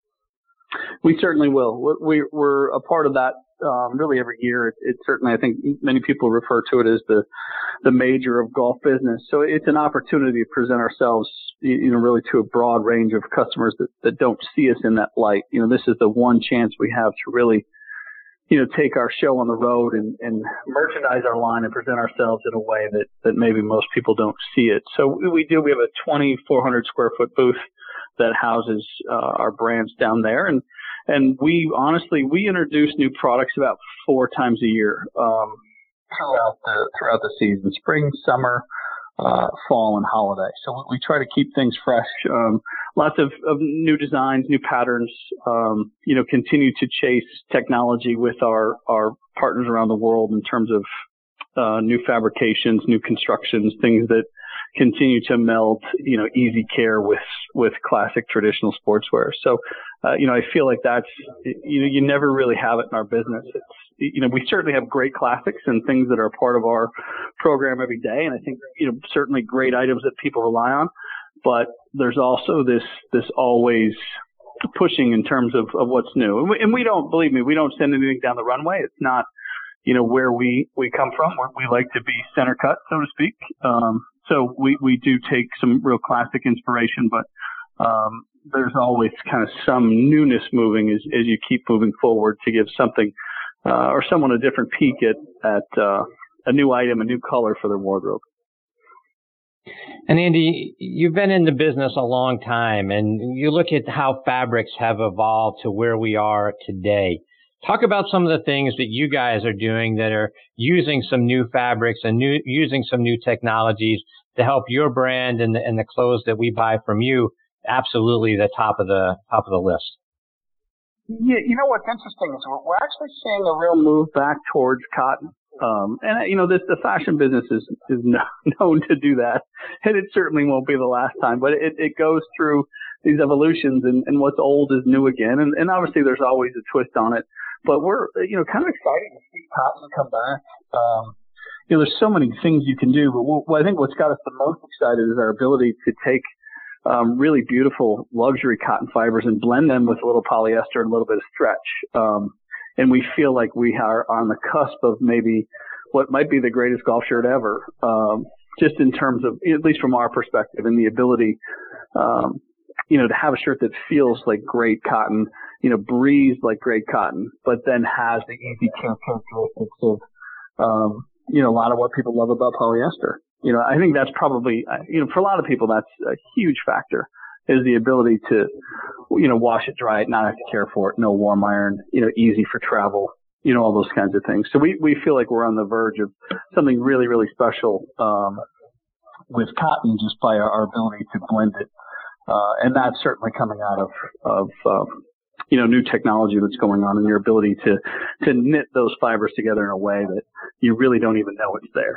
We certainly will. We, we're a part of that, um, really every year. It, it certainly, I think many people refer to it as the, the major of golf business. So it's an opportunity to present ourselves, you know, really to a broad range of customers that, that don't see us in that light. You know, this is the one chance we have to really, you know, take our show on the road and, and merchandise our line and present ourselves in a way that, that maybe most people don't see it. So we do, we have a twenty-four hundred square foot booth that houses uh, our brands down there. And, and we honestly, we introduce new products about four times a year, um, throughout the, throughout the season, spring, summer, uh, fall and holiday. So we try to keep things fresh. Um, lots of, of new designs, new patterns, um, you know, continue to chase technology with our, our partners around the world in terms of, uh, new fabrications, new constructions, things that continue to meld, you know, easy care with, with classic traditional sportswear. So, uh, you know, I feel like that's, you know, you never really have it in our business. It's, you know, we certainly have great classics and things that are part of our program every day. And I think, you know, certainly great items that people rely on, but there's also this, this always pushing in terms of, of what's new. And we, and we don't, believe me, we don't send anything down the runway. It's not, you know, where we, we come from. We like to be center cut, so to speak. Um, so we, we do take some real classic inspiration, but, um, there's always kind of some newness moving as, as you keep moving forward to give something, uh, or someone a different peek at, at, uh, a new item, a new color for their wardrobe. And Andy, you've been in the business a long time and you look at how fabrics have evolved to where we are today. Talk about some of the things that you guys are doing that are using some new fabrics and new, using some new technologies to help your brand and the, and the clothes that we buy from you absolutely the top of the top of the list. Yeah, you know what's interesting is we're actually seeing a real move back towards cotton. Um, and you know, this, the fashion business is, is known to do that. And it certainly won't be the last time, but it, it goes through these evolutions and, and what's old is new again. And, and obviously there's always a twist on it. But we're, you know, kind of excited to see cotton come back. Um, you know, there's so many things you can do, but what, I think what's got us the most excited is our ability to take, um, really beautiful luxury cotton fibers and blend them with a little polyester and a little bit of stretch. Um, and we feel like we are on the cusp of maybe what might be the greatest golf shirt ever, um, just in terms of, at least from our perspective, and the ability, um, you know, to have a shirt that feels like great cotton, you know, breathes like great cotton, but then has the easy care characteristics of, um, you know, a lot of what people love about polyester. You know, I think that's probably, you know, for a lot of people, that's a huge factor, is the ability to, you know, wash it, dry it, not have to care for it, no warm iron, you know, easy for travel, you know, all those kinds of things. So we, we feel like we're on the verge of something really, really special, um, with cotton, just by our, our ability to blend it. Uh, and that's certainly coming out of, of, um, you know, new technology that's going on, and your ability to, to knit those fibers together in a way that you really don't even know it's there.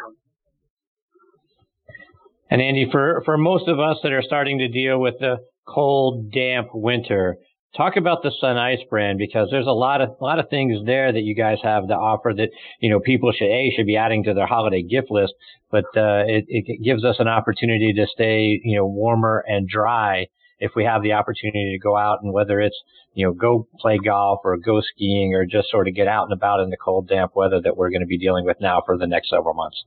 And Andy, for, for most of us that are starting to deal with the cold, damp winter, talk about the Sun Ice brand, because there's a lot of, a lot of things there that you guys have to offer that, you know, people should, A, should be adding to their holiday gift list, but, uh, it, it gives us an opportunity to stay, you know, warmer and dry if we have the opportunity to go out, and whether it's, you know, go play golf or go skiing or just sort of get out and about in the cold, damp weather that we're going to be dealing with now for the next several months.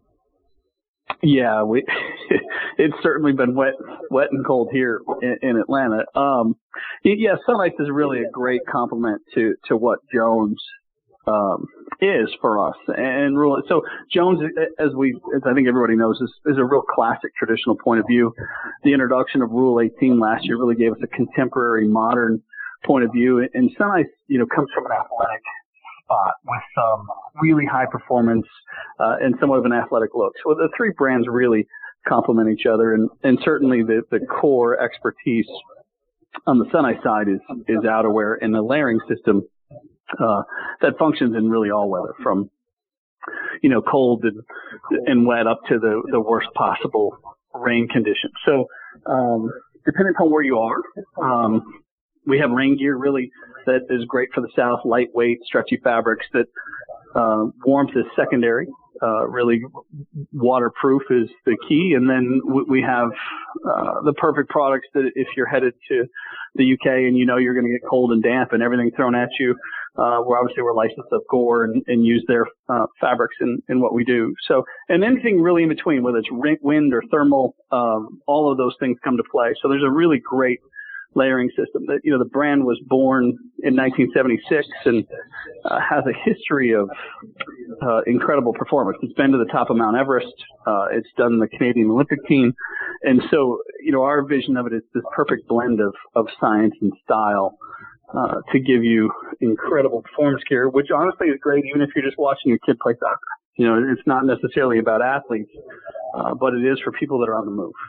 Yeah, we, it's certainly been wet, wet and cold here in, in Atlanta. Um, yeah, Sun Ice is really a great complement to, to what Jones, um, is for us. And rule, so Jones, as we, as I think everybody knows, is, is a real classic traditional point of view. The introduction of Rule eighteen last year really gave us a contemporary, modern point of view. And Sun Ice, you know, comes from an athletic spot with some really high performance, uh, and somewhat of an athletic look. So the three brands really complement each other, and, and certainly the, the core expertise on the Sun Ice side is, is outerwear and the layering system, uh, that functions in really all weather, from, you know, cold and, and wet up to the, the worst possible rain conditions. So, um, depending upon where you are, um, we have rain gear really that is great for the South, lightweight, stretchy fabrics that, uh, warmth is secondary. Uh, really waterproof is the key. And then we have, uh, the perfect products that if you're headed to the U K and you know you're going to get cold and damp and everything thrown at you, uh, we're obviously we're licensed up Gore and, and use their, uh, fabrics in, in what we do. So, and anything really in between, whether it's wind or thermal, um, all of those things come to play. So there's a really great layering system that, you know, the brand was born in nineteen seventy-six and uh, has a history of uh, incredible performance. It's been to the top of Mount Everest. Uh, it's done the Canadian Olympic team. And so, you know, our vision of it is this perfect blend of, of science and style uh, to give you incredible performance gear, which honestly is great even if you're just watching your kid play soccer. You know, it's not necessarily about athletes, uh, but it is for people that are on the move.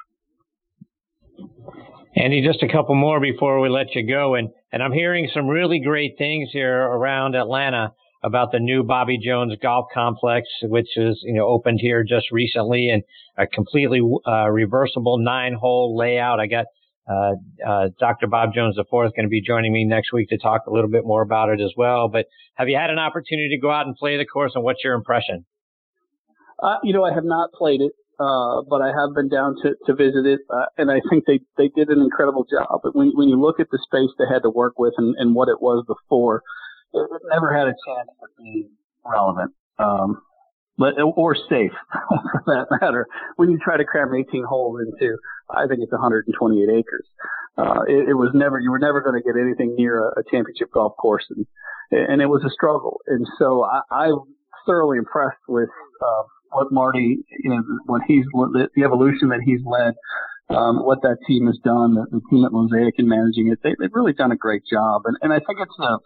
Andy, just a couple more before we let you go. And, and I'm hearing some really great things here around Atlanta about the new Bobby Jones Golf Complex, which is, you know, opened here just recently, and a completely uh, reversible nine-hole layout. I got uh, uh, Doctor Bob Jones the fourth going to be joining me next week to talk a little bit more about it as well. But have you had an opportunity to go out and play the course, and what's your impression? Uh, you know, I have not played it. Uh, but I have been down to, to visit it, uh, and I think they, they did an incredible job. But when, when you look at the space they had to work with and, and what it was before, it, it never had a chance to be relevant, um, but, or safe for that matter. When you try to cram eighteen holes into, I think it's one hundred twenty-eight acres. Uh, it, it was never, you were never going to get anything near a, a championship golf course, and, and it was a struggle. And so I, I'm thoroughly impressed with, uh, what Marty, you know, what he's, the evolution that he's led, um, what that team has done, the, the team at Mosaic in managing it, they, they've really done a great job. And, and I think it's a,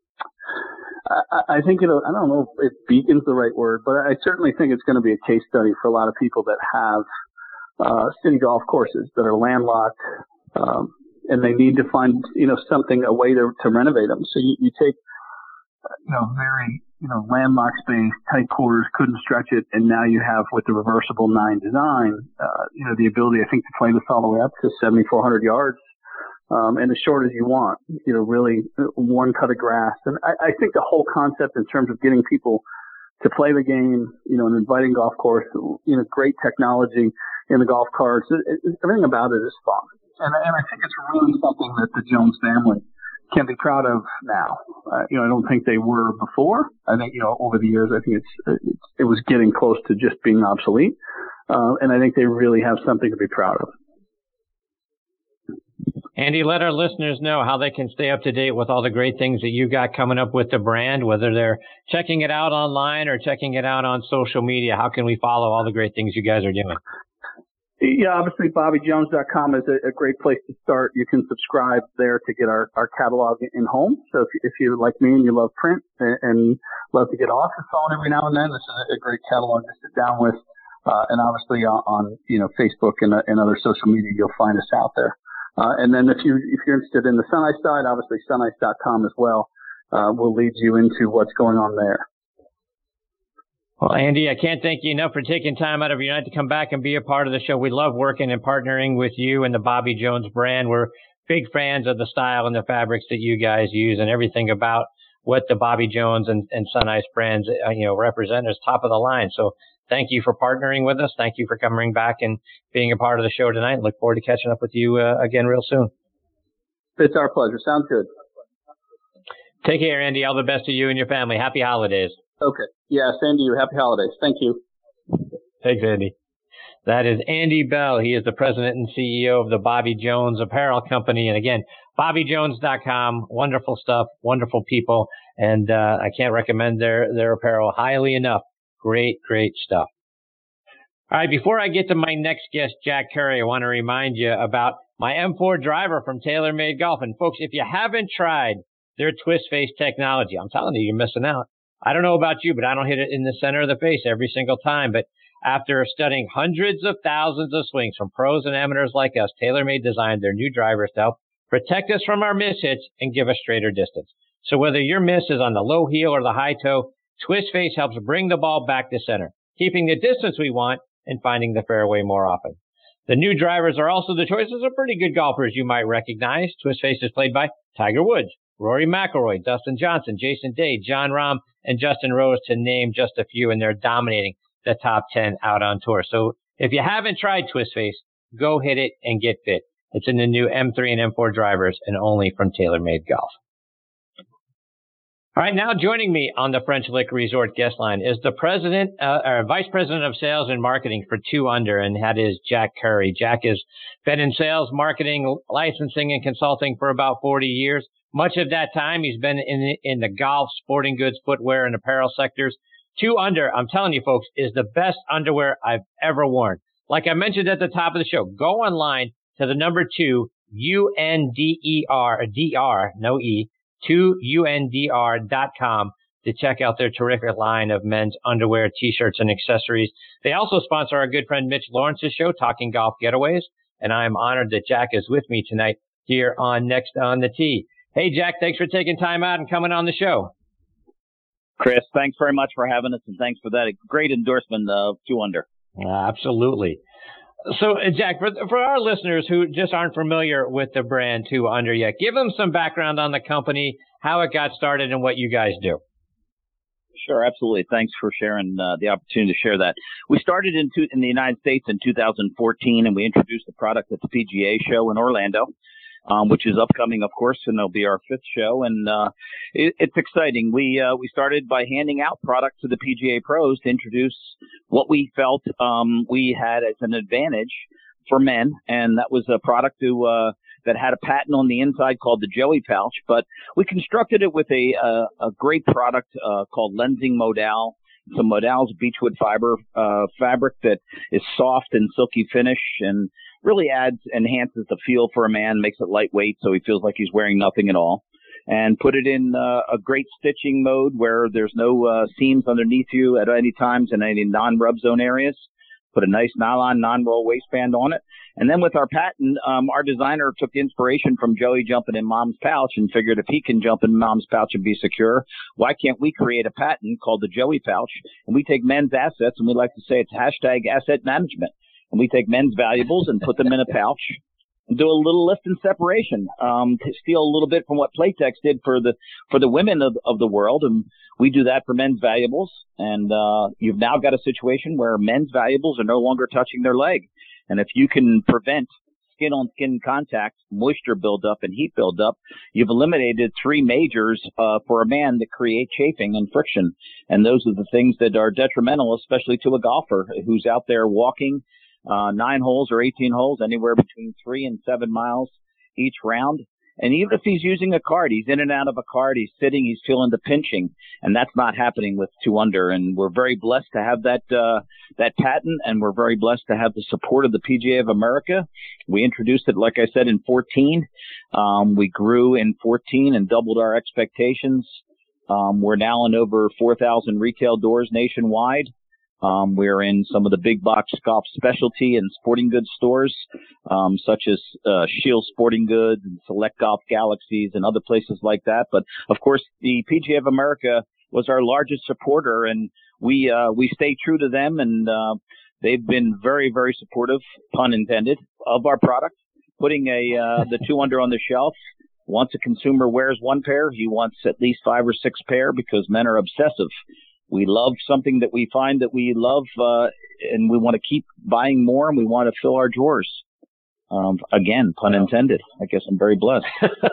I, I think it, I don't know if beacon's the right word, but I certainly think it's going to be a case study for a lot of people that have, uh, city golf courses that are landlocked, um, and they need to find, you know, something, a way to, to renovate them. So you, you take, you know, very, you know, landlocked space, tight quarters, couldn't stretch it, and now you have, with the reversible nine design, uh, you know, the ability, I think, to play this all the way up to seventy-four hundred yards, um, and as short as you want, you know, really one cut of grass. And I, I think the whole concept in terms of getting people to play the game, you know, an inviting golf course, you know, great technology in the golf carts, it, it, everything about it is fun. And, and I think it's really something that the Jones family can be proud of now. Uh, you know, I don't think they were before. I think, you know, over the years, I think it's, it's it was getting close to just being obsolete. Uh, and I think they really have something to be proud of. Andy, let our listeners know how they can stay up to date with all the great things that you got coming up with the brand, whether they're checking it out online or checking it out on social media. How can we follow all the great things you guys are doing? Yeah, obviously Bobby Jones dot com is a, a great place to start. You can subscribe there to get our, our catalog in home. So if, if you're like me and you love print and, and love to get off your phone every now and then, this is a great catalog to sit down with. Uh, and obviously on, on, you know, Facebook and, uh, and other social media, you'll find us out there. Uh, and then if you, if you're interested in the Sunice side, obviously Sunice dot com as well, uh, will lead you into what's going on there. Well, Andy, I can't thank you enough for taking time out of your night to come back and be a part of the show. We love working and partnering with you and the Bobby Jones brand. We're big fans of the style and the fabrics that you guys use, and everything about what the Bobby Jones and, and Sunice brands, uh, you know, represent is top of the line. So thank you for partnering with us. Thank you for coming back and being a part of the show tonight. Look forward to catching up with you uh, again real soon. It's our pleasure. Sounds good. Take care, Andy. All the best to you and your family. Happy holidays. Okay. Yeah, same to you. Happy holidays. Thank you. Thanks, Andy. That is Andy Bell. He is the president and C E O of the Bobby Jones Apparel Company. And again, Bobby Jones dot com. Wonderful stuff, wonderful people. And uh, I can't recommend their, their apparel highly enough. Great, great stuff. All right, before I get to my next guest, Jack Curry, I want to remind you about my M four driver from TaylorMade Golf. And folks, if you haven't tried their twist face technology, I'm telling you, you're missing out. I don't know about you, but I don't hit it in the center of the face every single time. But after studying hundreds of thousands of swings from pros and amateurs like us, TaylorMade designed their new drivers to help protect us from our mishits and give us straighter distance. So whether your miss is on the low heel or the high toe, Twist Face helps bring the ball back to center, keeping the distance we want and finding the fairway more often. The new drivers are also the choices of pretty good golfers you might recognize. Twist Face is played by Tiger Woods, Rory McIlroy, Dustin Johnson, Jason Day, John Rahm, and Justin Rose, to name just a few, and they're dominating the top ten out on tour. So if you haven't tried Twist Face, go hit it and get fit. It's in the new M three and M four drivers and only from TaylorMade Golf. All right, now joining me on the French Lick Resort guest line is the president, uh, or vice president of sales and marketing for Two Under, and that is Jack Curry. Jack has been in sales, marketing, licensing, and consulting for about forty years. Much of that time, he's been in in the golf, sporting goods, footwear, and apparel sectors. Two Under, I'm telling you, folks, is the best underwear I've ever worn. Like I mentioned at the top of the show, go online to the number two, U N D E R, D R, no E, two U N D R dot com to check out their terrific line of men's underwear, T-shirts, and accessories. They also sponsor our good friend Mitch Lawrence's show, Talking Golf Getaways, and I'm honored that Jack is with me tonight here on Next on the Tee. Hey, Jack, thanks for taking time out and coming on the show. Chris, thanks very much for having us, and thanks for that great endorsement of Two Under. Uh, absolutely. So, uh, Jack, for for our listeners who just aren't familiar with the brand Two Under yet, give them some background on the company, how it got started, and what you guys do. Sure, absolutely. Thanks for sharing uh, the opportunity to share that. We started in, two, in the United States in two thousand fourteen, and we introduced the product at the P G A show in Orlando. Um, which is upcoming, of course, and it'll be our fifth show. And uh, it, it's exciting. We uh, we started by handing out products to the P G A pros to introduce what we felt um, we had as an advantage for men, and that was a product to, uh, that had a patent on the inside called the Joey Pouch. But we constructed it with a a, a great product uh, called Lensing Modal. It's a Modal's beechwood fiber uh, fabric that is soft and silky finish and really adds, enhances the feel for a man, makes it lightweight so he feels like he's wearing nothing at all. And put it in uh, a great stitching mode where there's no uh, seams underneath you at any times in any non-rub zone areas. Put a nice nylon non-roll waistband on it. And then with our patent, um, our designer took inspiration from Joey jumping in Mom's pouch and figured if he can jump in Mom's pouch and be secure, why can't we create a patent called the Joey Pouch? And we take men's assets, and we like to say it's hashtag asset management. And we take men's valuables and put them in a pouch and do a little lift and separation, um, to steal a little bit from what Playtex did for the for the women of, of the world. And we do that for men's valuables. And uh, you've now got a situation where men's valuables are no longer touching their leg. And if you can prevent skin-on-skin contact, moisture buildup, and heat buildup, you've eliminated three majors uh, for a man that create chafing and friction. And those are the things that are detrimental, especially to a golfer who's out there walking uh, nine holes or eighteen holes, anywhere between three and seven miles each round. And even if he's using a cart, he's in and out of a cart, he's sitting, he's feeling the pinching, and that's not happening with two under. And we're very blessed to have that uh, that patent, and we're very blessed to have the support of the P G A of America. We introduced it, like I said, in fourteen. Um, we grew in fourteen and doubled our expectations. Um, we're now in over four thousand retail doors nationwide. Um, we're in some of the big box golf specialty and sporting goods stores, um, such as uh, Shield Sporting Goods and Select Golf Galaxies and other places like that. But of course, the P G A of America was our largest supporter, and we uh, we stay true to them, and uh, they've been very, very supportive, pun intended, of our product. Putting a uh, the two under on the shelf. Once a consumer wears one pair, he wants at least five or six pair because men are obsessive. We love something that we find that we love, uh, and we want to keep buying more, and we want to fill our drawers. Um, again, pun intended. I guess I'm very blessed.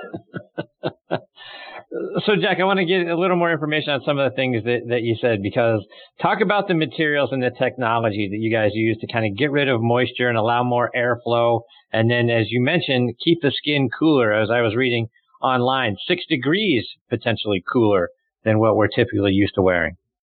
So, Jack, I want to get a little more information on some of the things that, that you said, because talk about the materials and the technology that you guys use to kind of get rid of moisture and allow more airflow. And then, as you mentioned, keep the skin cooler. As I was reading online, six degrees potentially cooler than what we're typically used to wearing.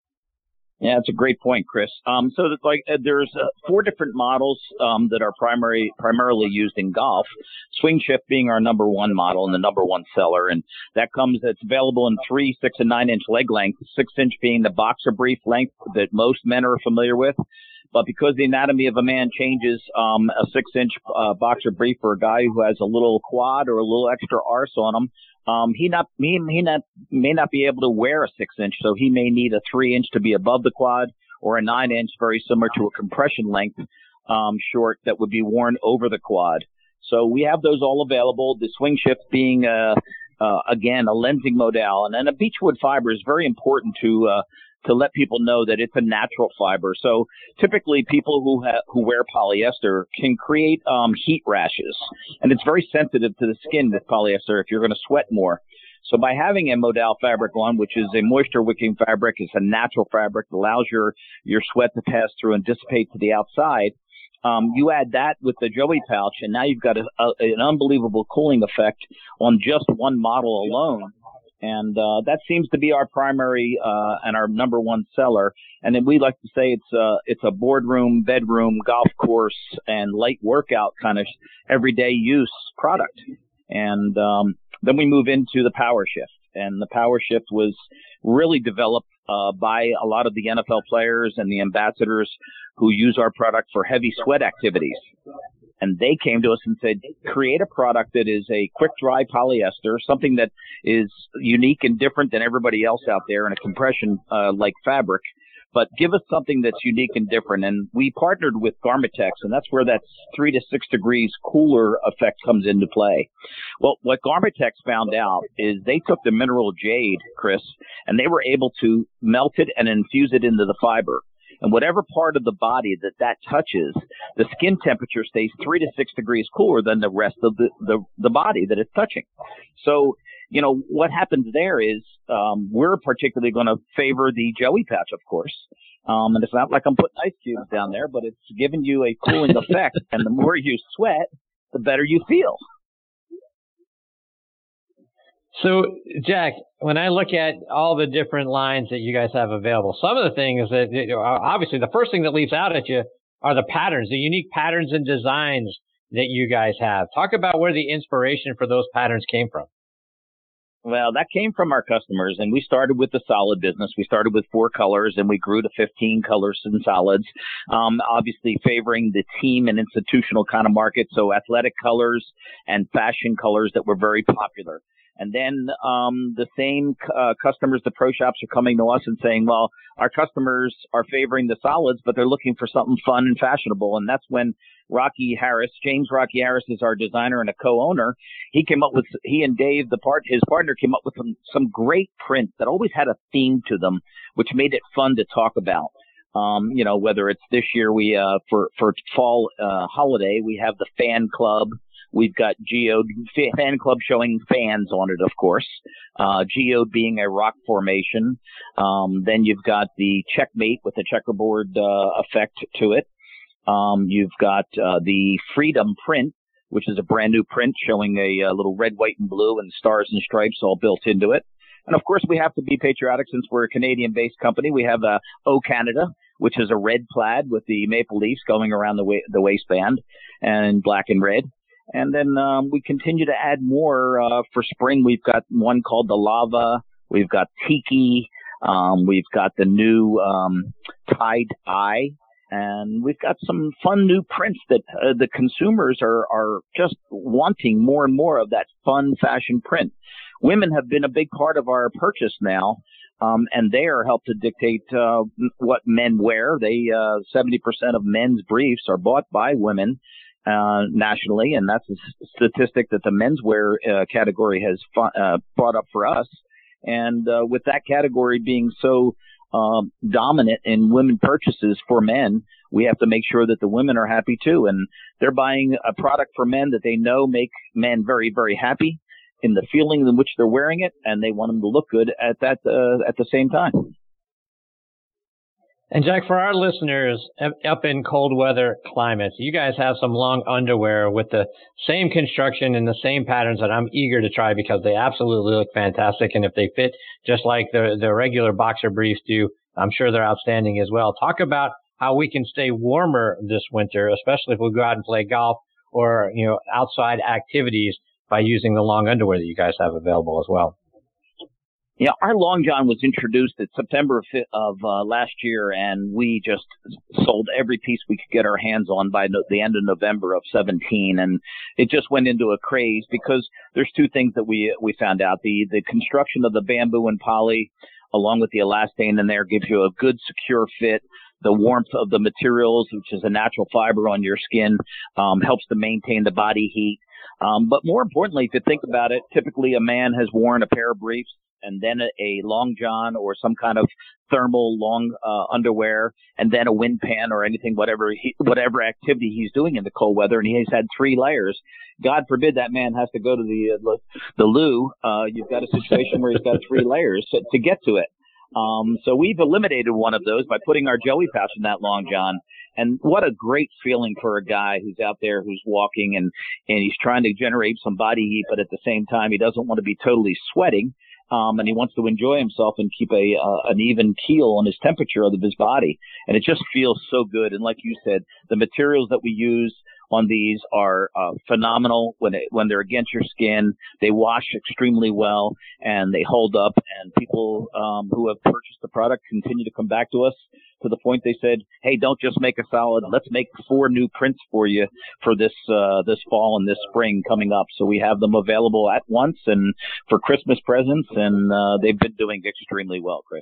Yeah, that's a great point, Chris. Um, so that, like, uh, there's uh, four different models um, that are primary primarily used in golf. Swing Shift being our number one model and the number one seller, and that comes. It's available in three, six, and nine inch leg length. Six inch being the boxer brief length that most men are familiar with. But because the anatomy of a man changes, um, a six inch uh, boxer brief for a guy who has a little quad or a little extra arse on him, um, he not he, he not may not be able to wear a six inch, so he may need a three inch to be above the quad, or a nine inch, very similar to a compression length um, short that would be worn over the quad. So we have those all available. The Swing Shift being uh, uh, again a lensing modal, and then a beechwood fiber is very important to. Uh, to let people know that it's a natural fiber. So typically people who ha- who wear polyester can create um, heat rashes, and it's very sensitive to the skin with polyester if you're going to sweat more. So by having a modal fabric on, which is a moisture wicking fabric, it's a natural fabric that allows your, your sweat to pass through and dissipate to the outside. Um, you add that with the Joey pouch, and now you've got a, a, an unbelievable cooling effect on just one model alone. And uh, that seems to be our primary uh, and our number one seller. And then we like to say it's a, it's a boardroom, bedroom, golf course, and light workout kind of everyday use product. And um, then we move into the Power Shift. And the Power Shift was really developed uh, by a lot of the N F L players and the ambassadors who use our product for heavy sweat activities. And they came to us and said, create a product that is a quick dry polyester, something that is unique and different than everybody else out there in a compression uh, like fabric, but give us something that's unique and different. And we partnered with Garmitex, and that's where that three to six degrees cooler effect comes into play. Well, what Garmitex found out is they took the mineral jade, Chris, and they were able to melt it and infuse it into the fiber. And whatever part of the body that that touches, the skin temperature stays three to six degrees cooler than the rest of the, the, the body that it's touching. So, you know, what happens there is um, we're particularly going to favor the Joey pouch, of course. Um, and it's not like I'm putting ice cubes down there, but it's giving you a cooling effect. And the more you sweat, the better you feel. So, Jack, when I look at all the different lines that you guys have available, some of the things that, you know, obviously the first thing that leaps out at you are the patterns, the unique patterns and designs that you guys have. Talk about where the inspiration for those patterns came from. Well, that came from our customers, and we started with the solid business. We started with four colors, and we grew to fifteen colors and solids, um, obviously favoring the team and institutional kind of market, so athletic colors and fashion colors that were very popular. And then um, the same uh, customers, the pro shops, are coming to us and saying, well, our customers are favoring the solids, but they're looking for something fun and fashionable. And that's when Rocky Harris, James Rocky Harris is our designer and a co-owner. He came up with, he and Dave, the part, his partner, came up with some, some great prints that always had a theme to them, which made it fun to talk about. Um, you know, whether it's this year, we, uh, for, for fall, uh, holiday, we have the fan club. We've got Geode Fan Club showing fans on it, of course. Uh, Geode being a rock formation. Um, then you've got the Checkmate with the checkerboard uh, effect to it. Um, you've got uh, the Freedom print, which is a brand new print showing a, a little red, white, and blue and stars and stripes all built into it. And of course, we have to be patriotic since we're a Canadian-based company. We have uh, O Canada, which is a red plaid with the maple leaves going around the, wa- the waistband and black and red. And then um, we continue to add more uh, for spring. We've got one called the Lava. We've got Tiki. Um, we've got the new um, Tie-Dye. And we've got some fun new prints that uh, the consumers are, are just wanting more and more of that fun fashion print. Women have been a big part of our purchase now, um, and they are helped to dictate uh, what men wear. They uh, seventy percent of men's briefs are bought by women uh, nationally, and that's a statistic that the menswear uh, category has fu- uh, brought up for us. And uh, with that category being so Um, dominant in women purchases for men, we have to make sure that the women are happy too. And they're buying a product for men that they know make men very, very happy in the feeling in which they're wearing it, and they want them to look good at that uh, at the same time. And Jack, for our listeners up in cold weather climates, you guys have some long underwear with the same construction and the same patterns that I'm eager to try because they absolutely look fantastic. And if they fit just like the, the regular boxer briefs do, I'm sure they're outstanding as well. Talk about how we can stay warmer this winter, especially if we go out and play golf or, you know, outside activities by using the long underwear that you guys have available as well. Yeah, our Long John was introduced in September of uh, last year, and we just sold every piece we could get our hands on by no- the end of November of seventeen, and it just went into a craze because there's two things that we we found out. The the construction of the bamboo and poly, along with the elastane in there, gives you a good, secure fit. The warmth of the materials, which is a natural fiber on your skin, um, helps to maintain the body heat. Um, but more importantly, if you think about it, typically a man has worn a pair of briefs and then a, a long john or some kind of thermal long uh, underwear, and then a wind pan or anything, whatever he, whatever activity he's doing in the cold weather, and he's had three layers. God forbid that man has to go to the uh, the loo. Uh, you've got a situation where he's got three layers to, to get to it. Um, so we've eliminated one of those by putting our Joey pouch in that long john. And what a great feeling for a guy who's out there, who's walking and, and he's trying to generate some body heat, but at the same time, he doesn't want to be totally sweating. Um, and he wants to enjoy himself and keep a, uh, an even keel on his temperature of his body. And it just feels so good. And like you said, the materials that we use on these are uh, phenomenal when it, when they're against your skin. They wash extremely well and they hold up. And people um, who have purchased the product continue to come back to us to the point they said, "Hey, don't just make a solid. Let's make four new prints for you for this uh, this fall and this spring coming up." So we have them available at once and for Christmas presents, and uh, they've been doing extremely well, Chris.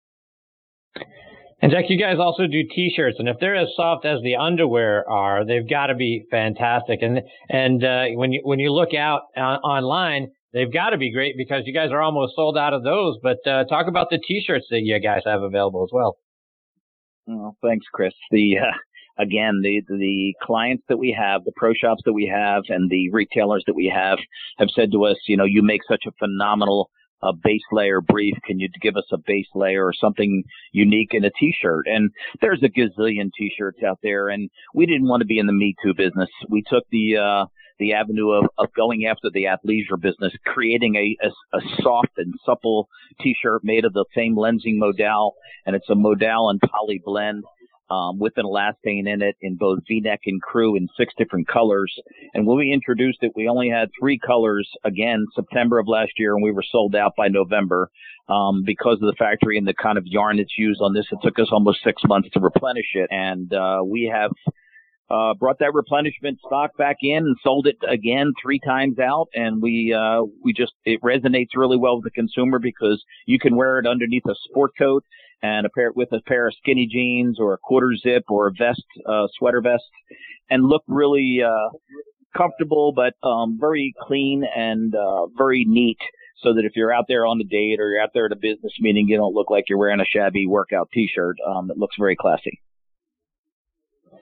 And Jack, you guys also do T-shirts, and if they're as soft as the underwear are, they've got to be fantastic. And and uh, when you when you look out uh, online, they've got to be great because you guys are almost sold out of those. But uh, talk about the T-shirts that you guys have available as well. Well, thanks, Chris. The uh, again, the the clients that we have, the pro shops that we have, and the retailers that we have have said to us, you know, you make such a phenomenal a base layer brief. Can you give us a base layer or something unique in a T-shirt? And there's a gazillion T-shirts out there, and we didn't want to be in the Me Too business. We took the uh, the avenue of, of going after the athleisure business, creating a, a, a soft and supple T-shirt made of the same lensing modal, and it's a modal and poly blend. Um, with an elastane in it in both V-neck and crew in six different colors. And when we introduced it, we only had three colors, again, September of last year, and we were sold out by November um, because of the factory and the kind of yarn that's used on this. It took us almost six months to replenish it. And uh, we have uh, brought that replenishment stock back in and sold it again three times out. And we uh, we just, it resonates really well with the consumer because you can wear it underneath a sport coat and a pair with a pair of skinny jeans or a quarter zip or a vest, uh, sweater vest, and look really uh, comfortable, but um, very clean and uh, very neat. So that if you're out there on a date or you're out there at a business meeting, you don't look like you're wearing a shabby workout T-shirt. Um, it looks very classy.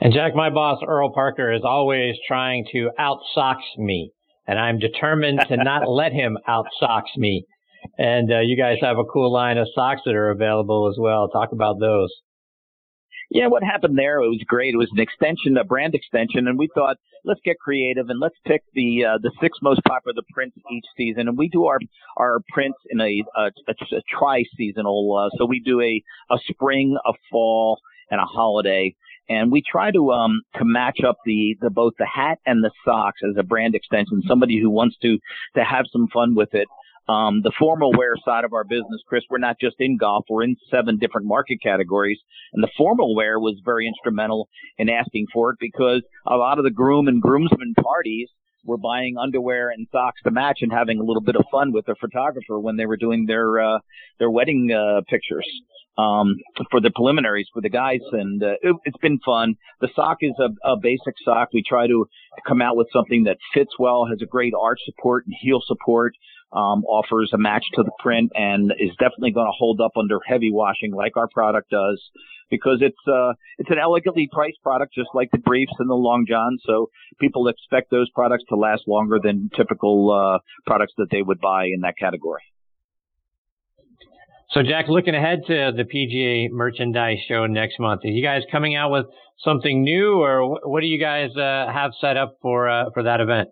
And Jack, my boss, Earl Parker, is always trying to out-sox me, and I'm determined to not let him out-sox me. And uh, you guys have a cool line of socks that are available as well. Talk about those. Yeah, what happened there, it was great. It was an extension, a brand extension, and we thought, let's get creative and let's pick the uh, the six most popular prints each season. And we do our our prints in a, a, a, a tri-seasonal, uh, so we do a, a spring, a fall, and a holiday. And we try to um to match up the, the both the hat and the socks as a brand extension, somebody who wants to, to have some fun with it. Um, the formal wear side of our business, Chris, we're not just in golf. We're in seven different market categories. And the formal wear was very instrumental in asking for it because a lot of the groom and groomsmen parties were buying underwear and socks to match and having a little bit of fun with the photographer when they were doing their uh, their wedding uh, pictures um, for the preliminaries for the guys. And uh, it, it's been fun. The sock is a, a basic sock. We try to come out with something that fits well, has a great arch support and heel support. Um, offers a match to the print and is definitely going to hold up under heavy washing like our product does because it's uh, it's an elegantly priced product just like the briefs and the long johns. So people expect those products to last longer than typical uh, products that they would buy in that category. So, Jack, looking ahead to the P G A Merchandise Show next month, are you guys coming out with something new or what do you guys uh, have set up for uh, for that event?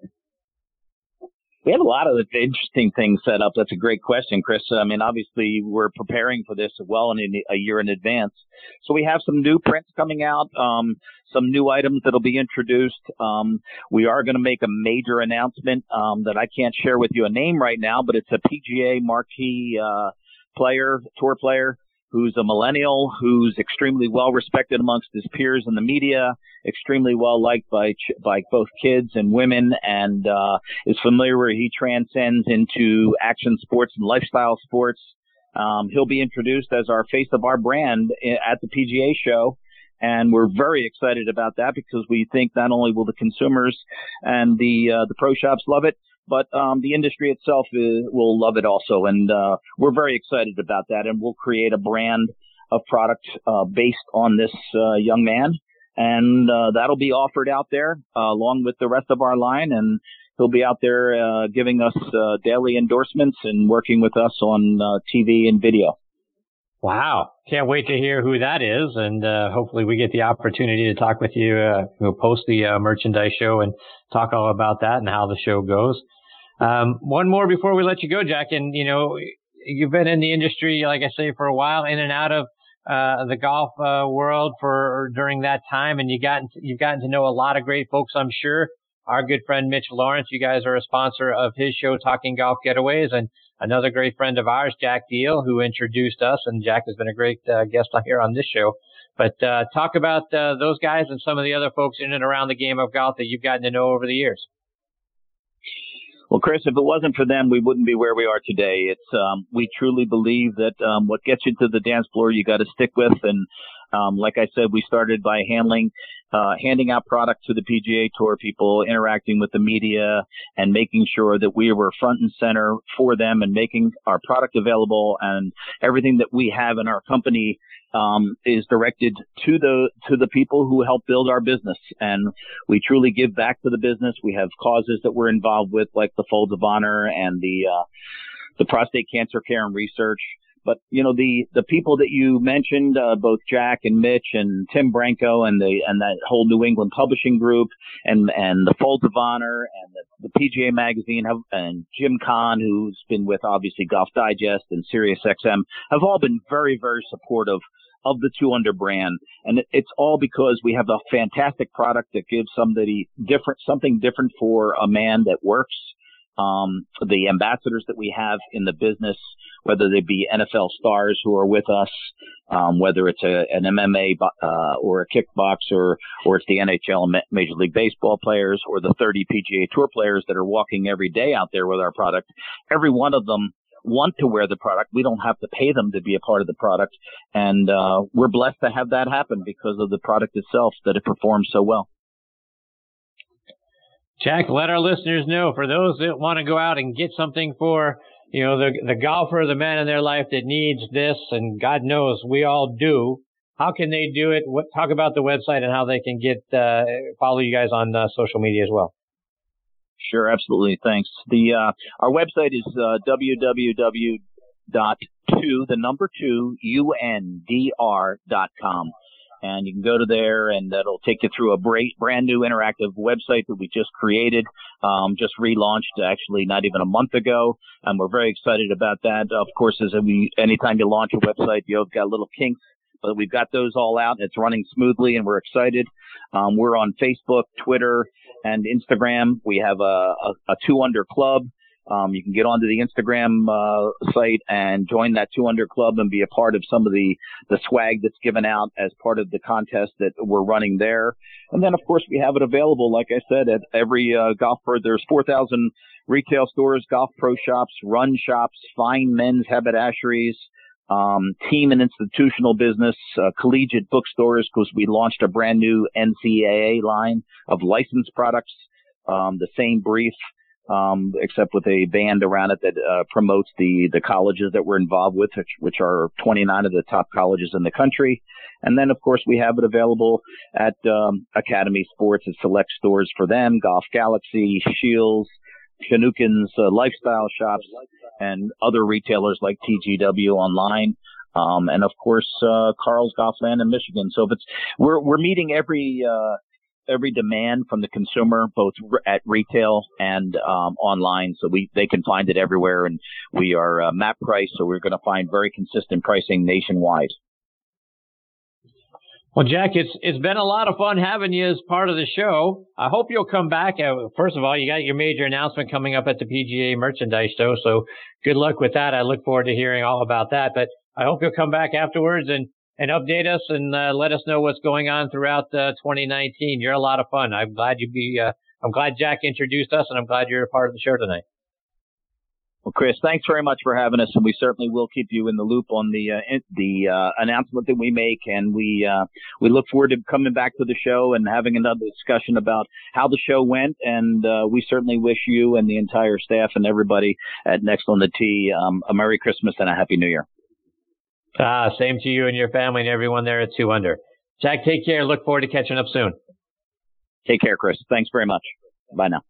We have a lot of interesting things set up. That's a great question, Chris. I mean, obviously, we're preparing for this well in a year in advance. So we have some new prints coming out, um, some new items that'll be introduced. Um, we are going to make a major announcement um, that I can't share with you a name right now, but it's a P G A marquee uh, player, tour player, who's a millennial, who's extremely well respected amongst his peers in the media, extremely well liked by by both kids and women, and uh, is familiar where he transcends into action sports and lifestyle sports. Um, he'll be introduced as our face of our brand at the P G A show. And we're very excited about that because we think not only will the consumers and the uh, the pro shops love it, but um, the industry itself is, will love it also. And uh, we're very excited about that. And we'll create a brand of product uh, based on this uh, young man. And uh, that'll be offered out there uh, along with the rest of our line. And he'll be out there uh, giving us uh, daily endorsements and working with us on uh, T V and video. Wow. Can't wait to hear who that is. And uh, hopefully we get the opportunity to talk with you, uh, we'll post the uh, merchandise show and talk all about that and how the show goes. Um, one more before we let you go, Jack. And, you know, you've been in the industry, like I say, for a while, in and out of uh, the golf uh, world for during that time. And you gotten to, you've gotten to know a lot of great folks, I'm sure. Our good friend Mitch Lawrence, you guys are a sponsor of his show, Talking Golf Getaways, and another great friend of ours, Jack Deal, who introduced us, and Jack has been a great uh, guest here on this show. But uh, talk about uh, those guys and some of the other folks in and around the game of golf that you've gotten to know over the years. Well, Chris, if it wasn't for them, we wouldn't be where we are today. It's um, we truly believe that um, what gets you to the dance floor, you got to stick with. And um, like I said, we started by handling, uh, handing out product to the P G A Tour people, interacting with the media, and making sure that we were front and center for them and making our product available. And everything that we have in our company um, is directed to the to the people who help build our business. And we truly give back to the business. We have causes that we're involved with, like the Folds of Honor and the uh, the prostate cancer care and research. But, you know, the, the people that you mentioned, uh, both Jack and Mitch and Tim Branco and the, and that whole New England publishing group and, and the Folds of Honor and the, the P G A magazine have, and Jim Kahn, who's been with obviously Golf Digest and Sirius X M, have all been very, very supportive of the Two Under brand. And it's all because we have a fantastic product that gives somebody different, something different for a man that works. Um, the ambassadors that we have in the business, whether they be N F L stars who are with us, um, whether it's a, an M M A uh, or a kickboxer, or it's the N H L and Major League Baseball players, or the thirty P G A Tour players that are walking every day out there with our product, every one of them want to wear the product. We don't have to pay them to be a part of the product. And uh, we're blessed to have that happen because of the product itself, that it performs so well. Jack, let our listeners know, for those that want to go out and get something for, you know, the the golfer, the man in their life that needs this, and God knows we all do, how can they do it? What, talk about the website and how they can get uh, follow you guys on uh, social media as well. Sure, absolutely. Thanks. The uh, our website is uh, w w w dot two, the number two, U N D R dot com. And you can go to there, and that'll take you through a brand new interactive website that we just created, um, just relaunched actually not even a month ago. And we're very excited about that. Of course, as we, anytime you launch a website, you've got little kinks, but we've got those all out. It's running smoothly, and we're excited. Um, we're on Facebook, Twitter, and Instagram. We have a, a, a two under club. Um, you can get onto the Instagram uh, site and join that two under club and be a part of some of the, the swag that's given out as part of the contest that we're running there. And then, of course, we have it available, like I said, at every uh, golf pro. There's four thousand retail stores, golf pro shops, run shops, fine men's haberdasheries, um, team and institutional business, uh, collegiate bookstores, because we launched a brand new N C A A line of licensed products, um, the same brief. Um, except with a band around it that uh, promotes the, the colleges that we're involved with, which, which are twenty-nine of the top colleges in the country. And then, of course, we have it available at um, Academy Sports at select stores for them, Golf Galaxy, Shields, Chinookin's uh, lifestyle shops, and other retailers like T G W online. Um, and, of course, uh, Carl's Golfland in Michigan. So if it's we're we're meeting every uh every demand from the consumer, both at retail and um, online. So we they can find it everywhere, and we are uh, map price, so we're going to find very consistent pricing nationwide. Well, Jack, it's it's been a lot of fun having you as part of the show. I hope you'll come back. Uh, first of all, you got your major announcement coming up at the P G A Merchandise Show, so good luck with that. I look forward to hearing all about that. But I hope you'll come back afterwards and and update us and uh, let us know what's going on throughout uh, twenty nineteen. You're a lot of fun. I'm glad you be. Uh, I'm glad Jack introduced us, and I'm glad you're a part of the show tonight. Well, Chris, thanks very much for having us, and we certainly will keep you in the loop on the uh, the uh, announcement that we make, and we uh, we look forward to coming back to the show and having another discussion about how the show went, and uh, we certainly wish you and the entire staff and everybody at Next on the Tee um, a Merry Christmas and a Happy New Year. Ah, same to you and your family and everyone there at Two Under. Jack, take care. Look forward to catching up soon. Take care, Chris. Thanks very much. Bye now.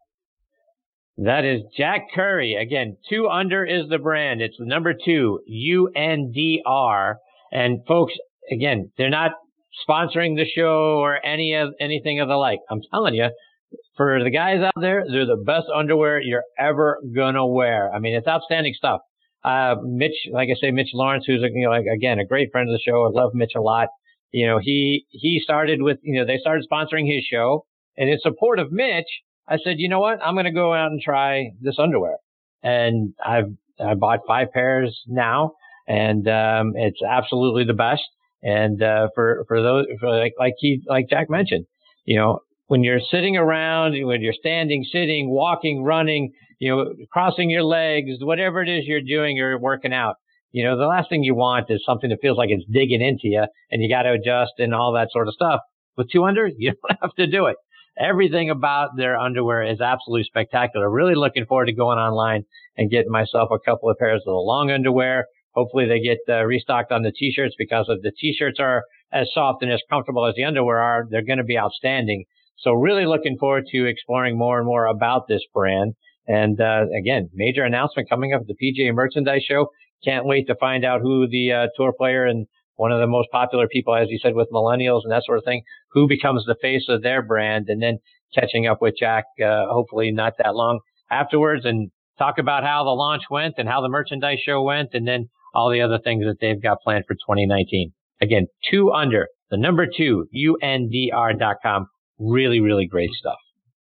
That is Jack Curry. Again, Two Under is the brand. It's the number two, U N D R. And folks, again, they're not sponsoring the show or any of anything of the like. I'm telling you, for the guys out there, they're the best underwear you're ever gonna wear. I mean, it's outstanding stuff. Uh, Mitch, like I say, Mitch Lawrence, who's, a, you know, like, again, a great friend of the show. I love Mitch a lot. You know, he, he started with, you know, they started sponsoring his show, and in support of Mitch, I said, you know what? I'm going to go out and try this underwear. And I've, I bought five pairs now, and, um, it's absolutely the best. And, uh, for, for those, for like, like he, like Jack mentioned, you know, when you're sitting around, when you're standing, sitting, walking, running, you know, crossing your legs, whatever it is you're doing, you're working out. You know, the last thing you want is something that feels like it's digging into you and you got to adjust and all that sort of stuff. With Two Under, you don't have to do it. Everything about their underwear is absolutely spectacular. Really looking forward to going online and getting myself a couple of pairs of the long underwear. Hopefully they get uh, restocked on the T-shirts, because if the T-shirts are as soft and as comfortable as the underwear are, they're going to be outstanding. So really looking forward to exploring more and more about this brand. And, uh, again, major announcement coming up at the P G A Merchandise Show. Can't wait to find out who the uh, tour player and one of the most popular people, as you said, with millennials and that sort of thing, who becomes the face of their brand, and then catching up with Jack, uh, hopefully not that long afterwards, and talk about how the launch went and how the merchandise show went, and then all the other things that they've got planned for twenty nineteen. Again, Two Under, the number two, U N D R dot com. Really, really great stuff.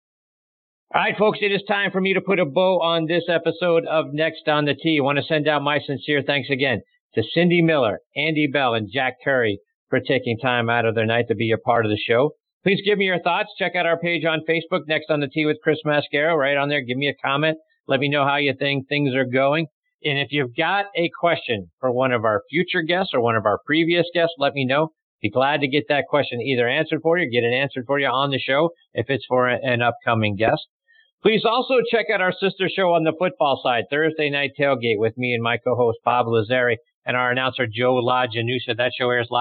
All right, folks, it is time for me to put a bow on this episode of Next on the Tee. I want to send out my sincere thanks again to Cindy Miller, Andy Bell, and Jack Curry for taking time out of their night to be a part of the show. Please give me your thoughts. Check out our page on Facebook, Next on the Tee with Chris Mascaro. Right on there, give me a comment. Let me know how you think things are going. And if you've got a question for one of our future guests or one of our previous guests, let me know. Be glad to get that question either answered for you, get it answered for you on the show if it's for an upcoming guest. Please also check out our sister show on the football side, Thursday Night Tailgate, with me and my co-host Bob Lazari and our announcer Joe LaGenusa. That show airs live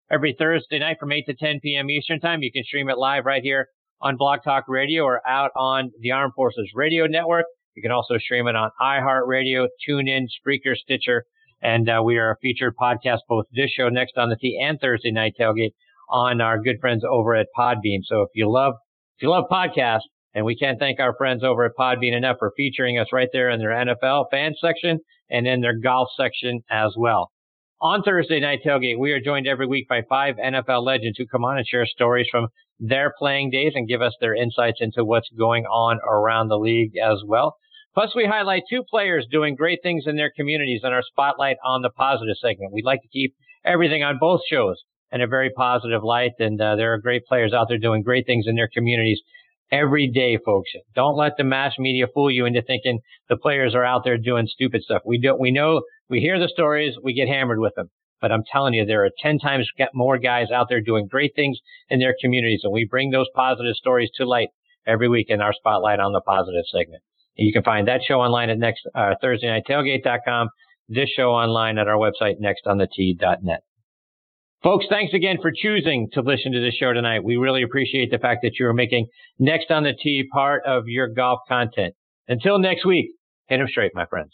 every Thursday night from eight to ten p.m. Eastern Time. You can stream it live right here on Blog Talk Radio or out on the Armed Forces Radio Network. You can also stream it on iHeartRadio, TuneIn, Spreaker, Stitcher, and uh, we are a featured podcast, both this show, Next on the Tee, and Thursday Night Tailgate on our good friends over at Podbean. So if you love, if you love podcasts, and we can't thank our friends over at Podbean enough for featuring us right there in their N F L fan section and in their golf section as well. On Thursday Night Tailgate, we are joined every week by five N F L legends who come on and share stories from their playing days and give us their insights into what's going on around the league as well. Plus, we highlight two players doing great things in their communities in our Spotlight on the Positive segment. We'd like to keep everything on both shows in a very positive light, and uh, there are great players out there doing great things in their communities every day, folks. Don't let the mass media fool you into thinking the players are out there doing stupid stuff. We do, we know, we hear the stories, we get hammered with them. But I'm telling you, there are ten times more guys out there doing great things in their communities, and we bring those positive stories to light every week in our Spotlight on the Positive segment. And you can find that show online at next uh, Thursday Night Tailgate dot com, this show online at our website, next on the tee dot net. Folks, thanks again for choosing to listen to this show tonight. We really appreciate the fact that you are making Next on the Tee part of your golf content. Until next week, hit 'em straight, my friends.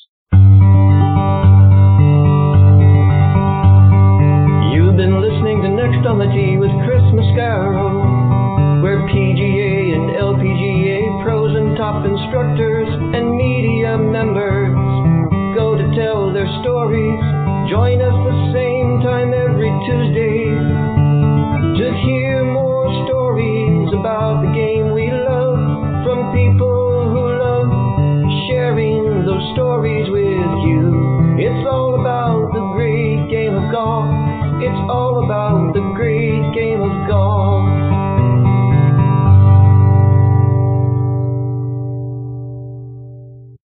You've been listening to Next on the Tee with Chris Mascaro, where P G A and L P G A pros and top instructors and media members go to tell their stories. Join us the same time every Tuesday to hear more stories about the game we love from people who love sharing those stories with you. It's all about the great game of golf. It's all about the great game of